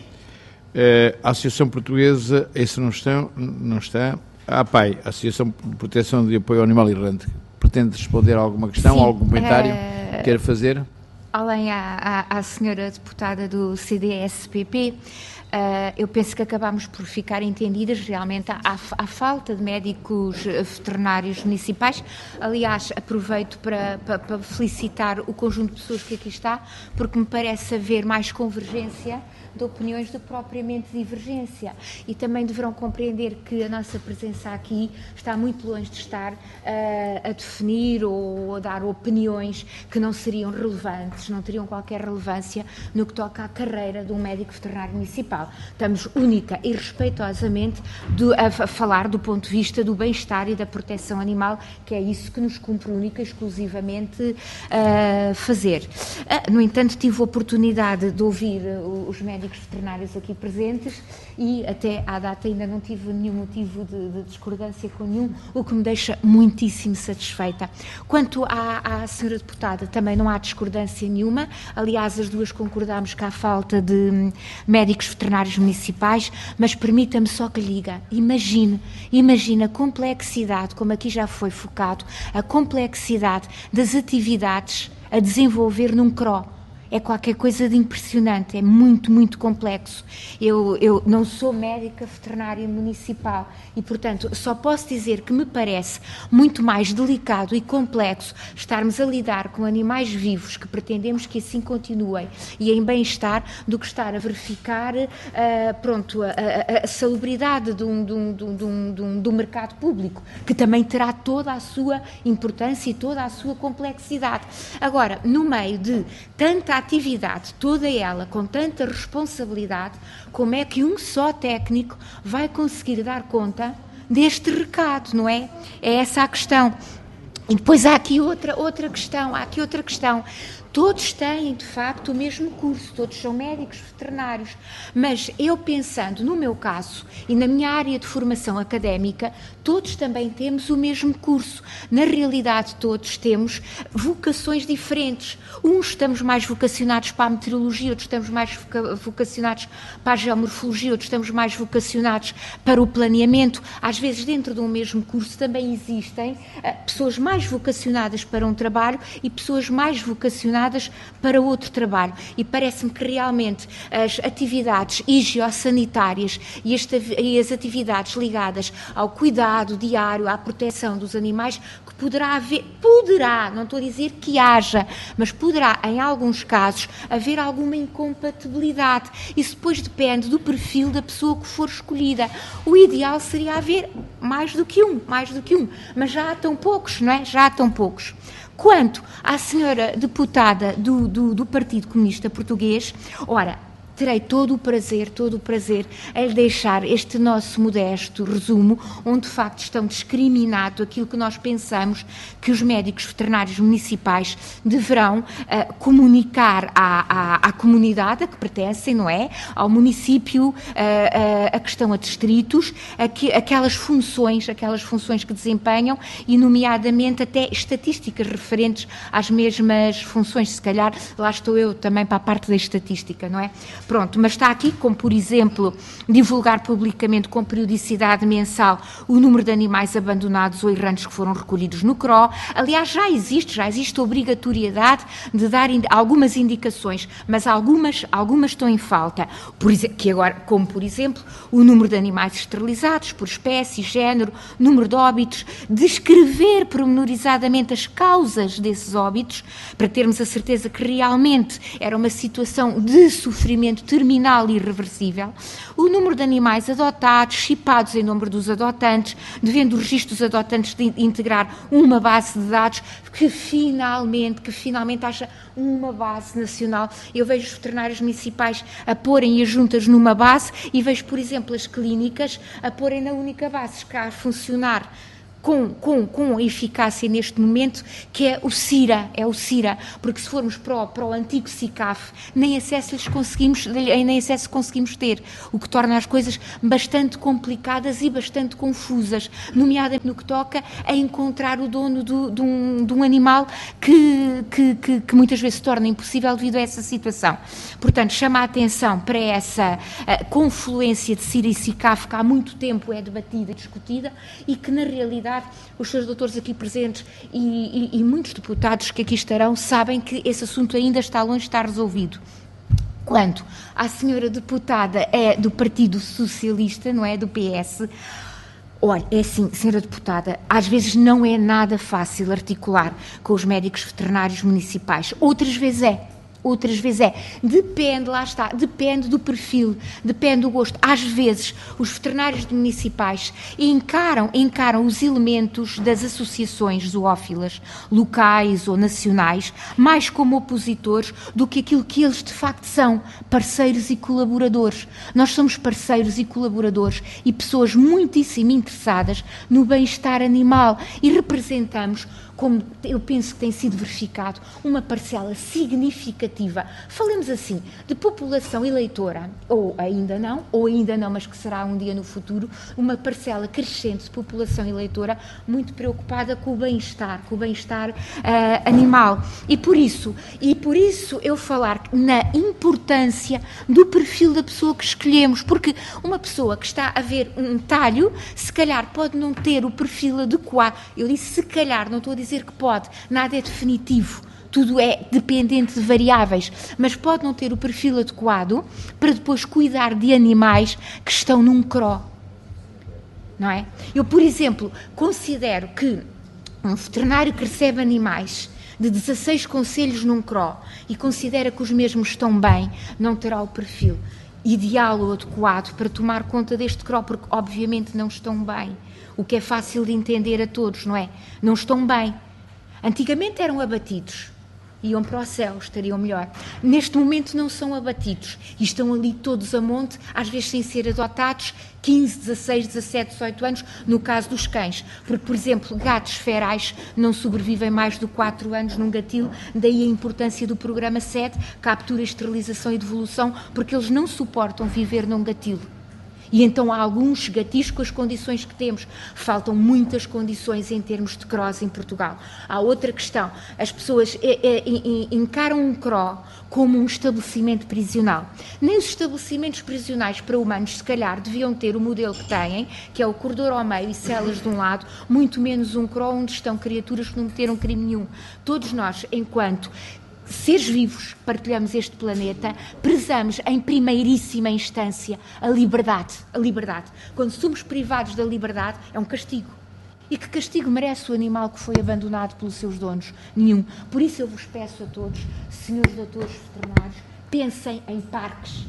A Associação Portuguesa, esse não está. A APAI, Associação de Proteção de Apoio ao Animal Errante. Pretende responder a alguma questão, Sim, algum comentário que queira fazer? Além à senhora deputada do CDS-PP, eu penso que acabámos por ficar entendidas realmente à falta de médicos veterinários municipais. Aliás, aproveito para felicitar o conjunto de pessoas que aqui está, porque me parece haver mais convergência de opiniões do que propriamente divergência. E também deverão compreender que a nossa presença aqui está muito longe de estar a definir ou a dar opiniões que não seriam relevantes, não teriam qualquer relevância no que toca à carreira de um médico veterinário municipal. Estamos única e respeitosamente a falar do ponto de vista do bem-estar e da proteção animal, que é isso que nos cumpre única e exclusivamente fazer. No entanto, tive a oportunidade de ouvir os médicos veterinários aqui presentes e até à data ainda não tive nenhum motivo de discordância com nenhum, o que me deixa muitíssimo satisfeita. Quanto à senhora deputada, também não há discordância nenhuma. Aliás, as duas concordámos que há falta de médicos veterinários municipais, mas permita-me só que lhe diga, imagine a complexidade, como aqui já foi focado, a complexidade das atividades a desenvolver num CRO. É qualquer coisa de impressionante, é muito, muito complexo. Eu não sou médica veterinária municipal e, portanto, só posso dizer que me parece muito mais delicado e complexo estarmos a lidar com animais vivos que pretendemos que assim continuem e em bem-estar do que estar a verificar a salubridade do mercado público, que também terá toda a sua importância e toda a sua complexidade. Agora, no meio de tanta atividade, toda ela com tanta responsabilidade, como é que um só técnico vai conseguir dar conta deste recado, não é? É essa a questão. E depois há aqui outra questão. Todos têm, de facto, o mesmo curso, todos são médicos veterinários, mas eu pensando no meu caso e na minha área de formação académica, todos também temos o mesmo curso. Na realidade, todos temos vocações diferentes. Uns estamos mais vocacionados para a meteorologia, outros estamos mais vocacionados para a geomorfologia, outros estamos mais vocacionados para o planeamento. Às vezes, dentro de um mesmo curso, também existem pessoas mais vocacionadas para um trabalho e pessoas mais vocacionadas para outro trabalho, e parece-me que realmente as atividades higiosanitárias e as atividades ligadas ao cuidado diário, à proteção dos animais, que poderá, não estou a dizer que haja, mas poderá, em alguns casos, haver alguma incompatibilidade. Isso depois depende do perfil da pessoa que for escolhida. O ideal seria haver mais do que um, mas já há tão poucos, não é? Já há tão poucos. Quanto à senhora deputada do Partido Comunista Português, ora, terei todo o prazer em lhe deixar este nosso modesto resumo, onde de facto estão discriminado aquilo que nós pensamos que os médicos veterinários municipais deverão comunicar à comunidade a que pertencem, não é? Ao município, a questão a distritos, aquelas funções que desempenham e, nomeadamente, até estatísticas referentes às mesmas funções. Se calhar, lá estou eu também para a parte da estatística, não é? Pronto, mas está aqui, como por exemplo, divulgar publicamente com periodicidade mensal o número de animais abandonados ou errantes que foram recolhidos no CRO. Aliás, já existe a obrigatoriedade de dar algumas indicações, mas algumas estão em falta, como por exemplo o número de animais esterilizados por espécie, género, número de óbitos, descrever pormenorizadamente as causas desses óbitos, para termos a certeza que realmente era uma situação de sofrimento terminal e irreversível, o número de animais adotados, chipados em nome dos adotantes, devendo o registro dos adotantes de integrar uma base de dados que finalmente haja uma base nacional. Eu vejo os veterinários municipais a porem as juntas numa base e vejo, por exemplo, as clínicas a porem na única base, que a funcionar com eficácia neste momento, que é o CIRA, porque se formos para o antigo SICAF, nem acesso conseguimos ter, o que torna as coisas bastante complicadas e bastante confusas, nomeadamente no que toca a encontrar o dono de um animal que muitas vezes se torna impossível devido a essa situação. Portanto, chama a atenção para essa confluência de CIRA e SICAF, que há muito tempo é debatida e discutida, e que na realidade os seus doutores aqui presentes e muitos deputados que aqui estarão sabem que esse assunto ainda está longe de estar resolvido. Quanto à senhora deputada do Partido Socialista, não é, do PS, olha, é assim, senhora deputada, às vezes não é nada fácil articular com os médicos veterinários municipais, outras vezes é. Depende, lá está, depende do perfil, depende do gosto. Às vezes, os veterinários municipais encaram os elementos das associações zoófilas, locais ou nacionais, mais como opositores do que aquilo que eles de facto são, parceiros e colaboradores. Nós somos parceiros e colaboradores e pessoas muitíssimo interessadas no bem-estar animal e representamos, como eu penso que tem sido verificado, uma parcela significativa, falemos assim, de população eleitora, ou ainda não, mas que será um dia no futuro, uma parcela crescente de população eleitora muito preocupada com o bem-estar animal. E por isso eu falar na importância do perfil da pessoa que escolhemos, porque uma pessoa que está a ver um talho, se calhar pode não ter o perfil adequado. Eu disse se calhar, não estou a dizer que pode, nada é definitivo, tudo é dependente de variáveis, mas pode não ter o perfil adequado para depois cuidar de animais que estão num CRO, não é? Eu, por exemplo, considero que um veterinário que recebe animais de 16 concelhos num CRO e considera que os mesmos estão bem, não terá o perfil ideal ou adequado para tomar conta deste CRO, porque obviamente não estão bem. O que é fácil de entender a todos, não é? Não estão bem. Antigamente eram abatidos, iam para o céu, estariam melhor. Neste momento não são abatidos e estão ali todos a monte, às vezes sem ser adotados, 15, 16, 17, 18 anos, no caso dos cães. Porque, por exemplo, gatos ferais não sobrevivem mais de 4 anos num gatil, daí a importância do programa 7, captura, esterilização e devolução, porque eles não suportam viver num gatil. E então há alguns gatis com as condições que temos. Faltam muitas condições em termos de CROs em Portugal. Há outra questão. As pessoas encaram um CRO como um estabelecimento prisional. Nem os estabelecimentos prisionais para humanos, se calhar, deviam ter o modelo que têm, que é o corredor ao meio e celas de um lado, muito menos um CRO onde estão criaturas que não cometeram crime nenhum. Todos nós, enquanto seres vivos, partilhamos este planeta, prezamos em primeiríssima instância a liberdade. Quando somos privados da liberdade, é um castigo. E que castigo merece o animal que foi abandonado pelos seus donos? Nenhum. Por isso eu vos peço a todos, senhores doutores veterinários, pensem em parques.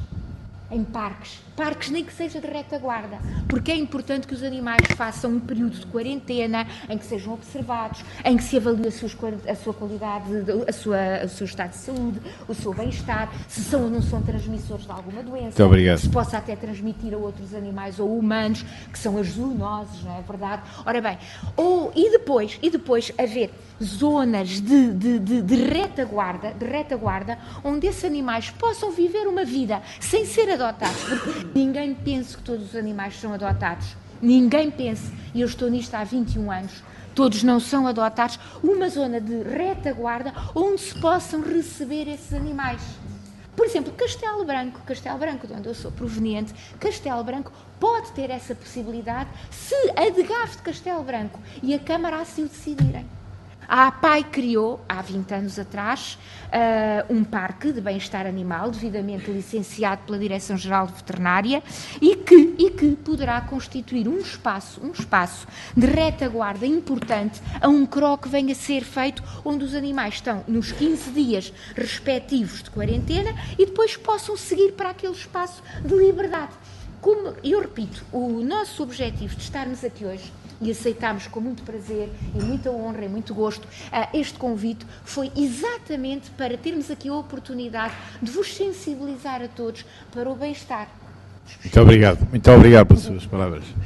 Parques nem que seja de retaguarda, porque é importante que os animais façam um período de quarentena em que sejam observados, em que se avalie a sua qualidade, o seu estado de saúde, o seu bem-estar, se são ou não são transmissores de alguma doença. Muito obrigado. Se possa até transmitir a outros animais ou humanos, que são as zoonoses, não é verdade? Ora bem, e depois haver zonas de retaguarda onde esses animais possam viver uma vida sem ser adotados, porque ninguém pensa que todos os animais são adotados. Ninguém pensa, e eu estou nisto há 21 anos, todos não são adotados, uma zona de retaguarda onde se possam receber esses animais. Por exemplo, Castelo Branco, de onde eu sou proveniente, Castelo Branco pode ter essa possibilidade se a DGAF de Castelo Branco e a Câmara assim o decidirem. A APAI criou, há 20 anos atrás, um parque de bem-estar animal, devidamente licenciado pela Direção-Geral de Veterinária, e que poderá constituir um espaço de retaguarda importante a um CRO que venha a ser feito, onde os animais estão nos 15 dias respectivos de quarentena e depois possam seguir para aquele espaço de liberdade. Como eu repito, o nosso objetivo de estarmos aqui hoje, e aceitámos com muito prazer e muita honra e muito gosto este convite, foi exatamente para termos aqui a oportunidade de vos sensibilizar a todos para o bem-estar. Muito obrigado pelas suas palavras.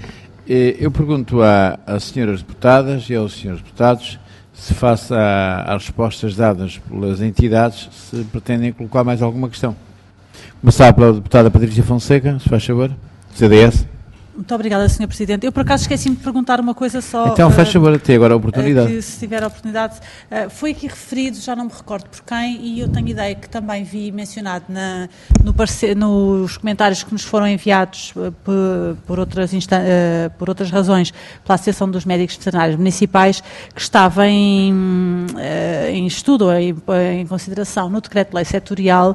Eu pergunto às senhoras deputadas e aos senhores deputados se, face às respostas dadas pelas entidades, se pretendem colocar mais alguma questão. Começar pela deputada Patrícia Fonseca, se faz favor, CDS. Muito obrigada, Sr. Presidente. Eu, por acaso, esqueci-me de perguntar uma coisa só... Então, faz favor, até agora a oportunidade. Que, se tiver a oportunidade. Foi aqui referido, já não me recordo por quem, e eu tenho ideia que também vi mencionado nos comentários que nos foram enviados por outras razões pela Associação dos Médicos Veterinários Municipais, que estava em estudo ou em consideração no Decreto-Lei Setorial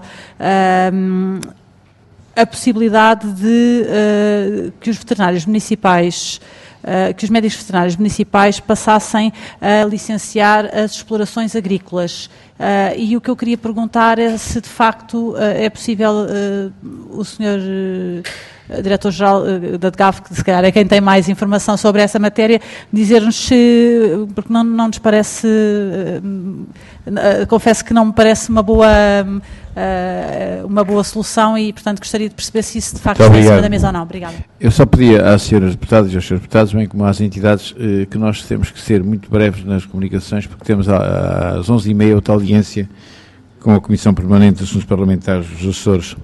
a possibilidade de que os veterinários municipais, que os médicos veterinários municipais passassem a licenciar as explorações agrícolas. E o que eu queria perguntar é se de facto é possível o senhor Diretor-Geral da DGAV, que se calhar é quem tem mais informação sobre essa matéria, dizer-nos se, porque não nos parece, confesso que não me parece uma boa solução e, portanto, gostaria de perceber se isso de facto está em cima da mesa ou não. Obrigada. Eu só pedia às senhoras deputadas e aos senhores deputados, bem como às entidades, que nós temos que ser muito breves nas comunicações, porque temos às 11h30 outra audiência com a Comissão Permanente de Assuntos Parlamentares dos Açores.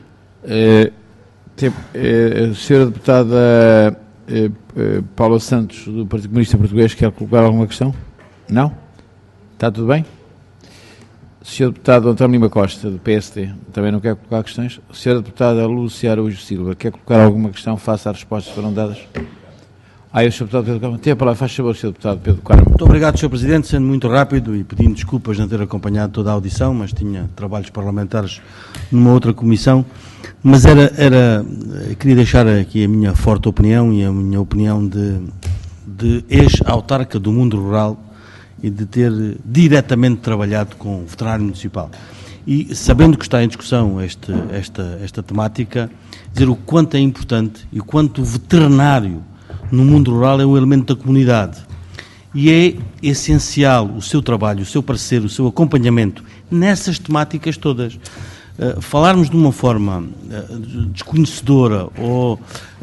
A senhora deputada Paula Santos, do Partido Comunista Português, quer colocar alguma questão? Não? Está tudo bem? O senhor deputado António Lima Costa, do PSD, também não quer colocar questões? A senhora deputada Lúcia Araújo Silva, quer colocar alguma questão face às respostas que foram dadas? O senhor deputado Pedro Carmo. Tem a palavra, faz favor, senhor deputado Pedro Carmo. Muito obrigado, Sr. Presidente, sendo muito rápido e pedindo desculpas de não ter acompanhado toda a audição, mas tinha trabalhos parlamentares numa outra comissão. Mas queria deixar aqui a minha forte opinião e a minha opinião de ex-autarca do mundo rural e de ter diretamente trabalhado com o veterinário municipal. E sabendo que está em discussão esta temática, dizer o quanto é importante e o quanto o veterinário no mundo rural é um elemento da comunidade. E é essencial o seu trabalho, o seu parecer, o seu acompanhamento nessas temáticas todas. Falarmos de uma forma desconhecedora ou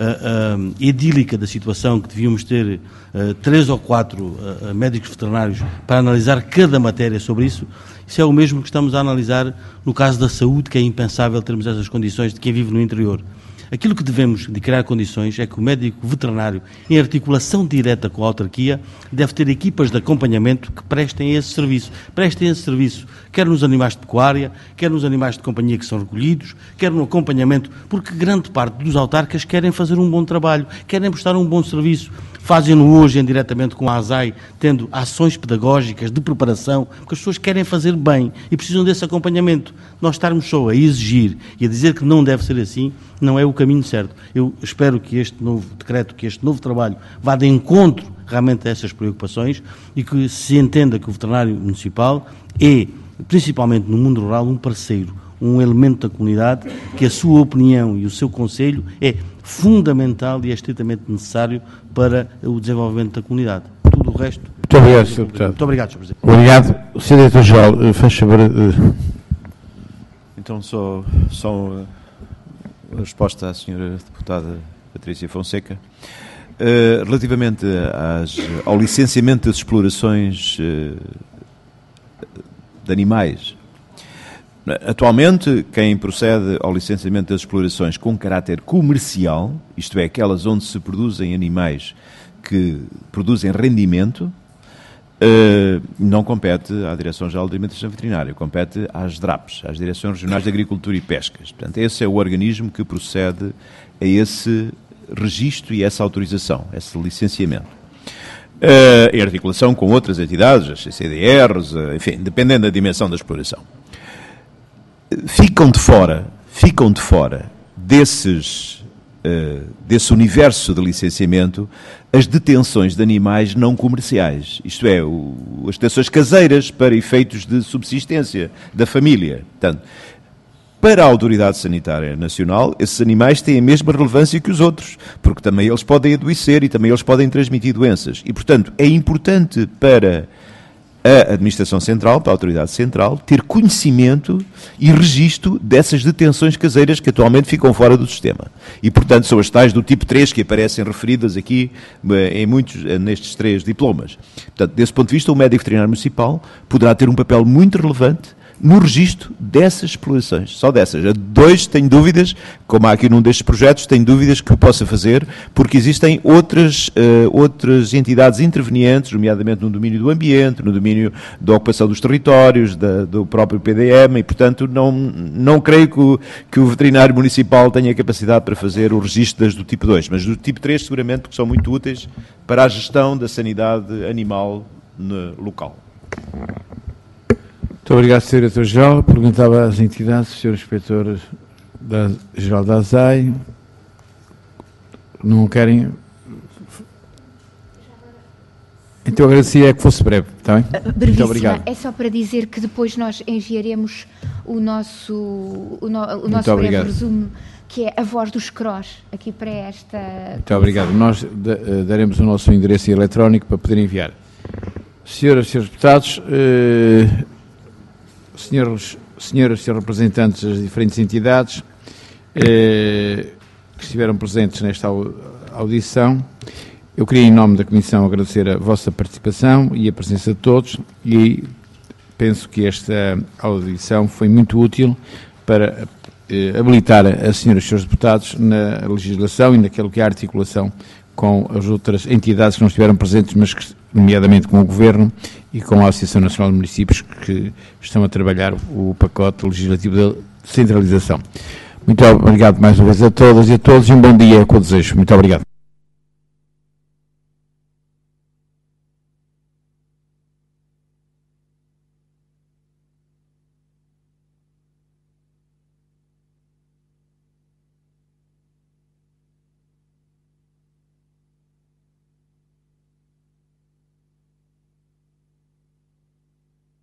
idílica da situação, que devíamos ter 3 ou 4 médicos veterinários para analisar cada matéria sobre isso, isso é o mesmo que estamos a analisar no caso da saúde, que é impensável termos essas condições de quem vive no interior. Aquilo que devemos de criar condições é que o médico veterinário, em articulação direta com a autarquia, deve ter equipas de acompanhamento que prestem esse serviço. Prestem esse serviço, quer nos animais de pecuária, quer nos animais de companhia que são recolhidos, quer no acompanhamento, porque grande parte dos autarcas querem fazer um bom trabalho, querem prestar um bom serviço. Fazem-no hoje diretamente com a ASAI, tendo ações pedagógicas de preparação, porque as pessoas querem fazer bem e precisam desse acompanhamento. Nós estarmos só a exigir e a dizer que não deve ser assim, não é o caminho certo. Eu espero que este novo decreto, que este novo trabalho vá de encontro realmente a essas preocupações e que se entenda que o veterinário municipal é, principalmente no mundo rural, um parceiro, um elemento da comunidade, que a sua opinião e o seu conselho é fundamental e é estritamente necessário para o desenvolvimento da comunidade. Tudo o resto... Muito obrigado, Sr. Deputado. Muito obrigado, Sr. Presidente. Obrigado. O Sr. Diretor-Geral, faz favor... Então, só a resposta à Sra. Deputada Patrícia Fonseca. Relativamente ao licenciamento das explorações de animais, atualmente, quem procede ao licenciamento das explorações com caráter comercial, isto é, aquelas onde se produzem animais que produzem rendimento, não compete à Direção-Geral de Alimentação Veterinária, compete às DRAPs, às Direções Regionais de Agricultura e Pescas. Portanto, esse é o organismo que procede a esse registro e essa autorização, esse licenciamento. Em articulação com outras entidades, as CCDRs, enfim, dependendo da dimensão da exploração. Ficam de fora desse universo de licenciamento as detenções de animais não comerciais, isto é, as detenções caseiras para efeitos de subsistência da família. Portanto, para a Autoridade Sanitária Nacional, esses animais têm a mesma relevância que os outros, porque também eles podem adoecer e também eles podem transmitir doenças. E, portanto, é importante para a Administração Central, para a Autoridade Central, ter conhecimento e registro dessas detenções caseiras que atualmente ficam fora do sistema. E, portanto, são as tais do tipo 3 que aparecem referidas aqui em muitos, nestes 3 diplomas. Portanto, desse ponto de vista, o médico veterinário municipal poderá ter um papel muito relevante no registro dessas explorações, só dessas. A 2 tenho dúvidas, como há aqui num destes projetos, tenho dúvidas que o possa fazer, porque existem outras entidades intervenientes, nomeadamente no domínio do ambiente, no domínio da ocupação dos territórios, do próprio PDM, e, portanto, não creio que o veterinário municipal tenha capacidade para fazer o registro das do tipo 2, mas do tipo 3 seguramente, porque são muito úteis para a gestão da sanidade animal local. Muito obrigado, Sr. Diretor-Geral. Perguntava às entidades, Sr. Inspetor-Geral da ASAI, não querem... Então agradecia que fosse breve, está bem? Muito obrigado. É só para dizer que depois nós enviaremos o nosso breve obrigado. Resumo, que é a voz dos CROs, aqui para esta... Muito obrigado. Nós daremos o nosso endereço eletrónico para poder enviar. Senhoras e senhores deputados... Senhoras e senhores representantes das diferentes entidades que estiveram presentes nesta audição, eu queria, em nome da Comissão, agradecer a vossa participação e a presença de todos, e penso que esta audição foi muito útil para habilitar as senhoras e senhores deputados na legislação e naquilo que é a articulação com as outras entidades que não estiveram presentes, mas que, nomeadamente com o Governo e com a Associação Nacional de Municípios, que estão a trabalhar o pacote legislativo de centralização. Muito obrigado mais uma vez a todas e a todos, e um bom dia com o desejo. Muito obrigado.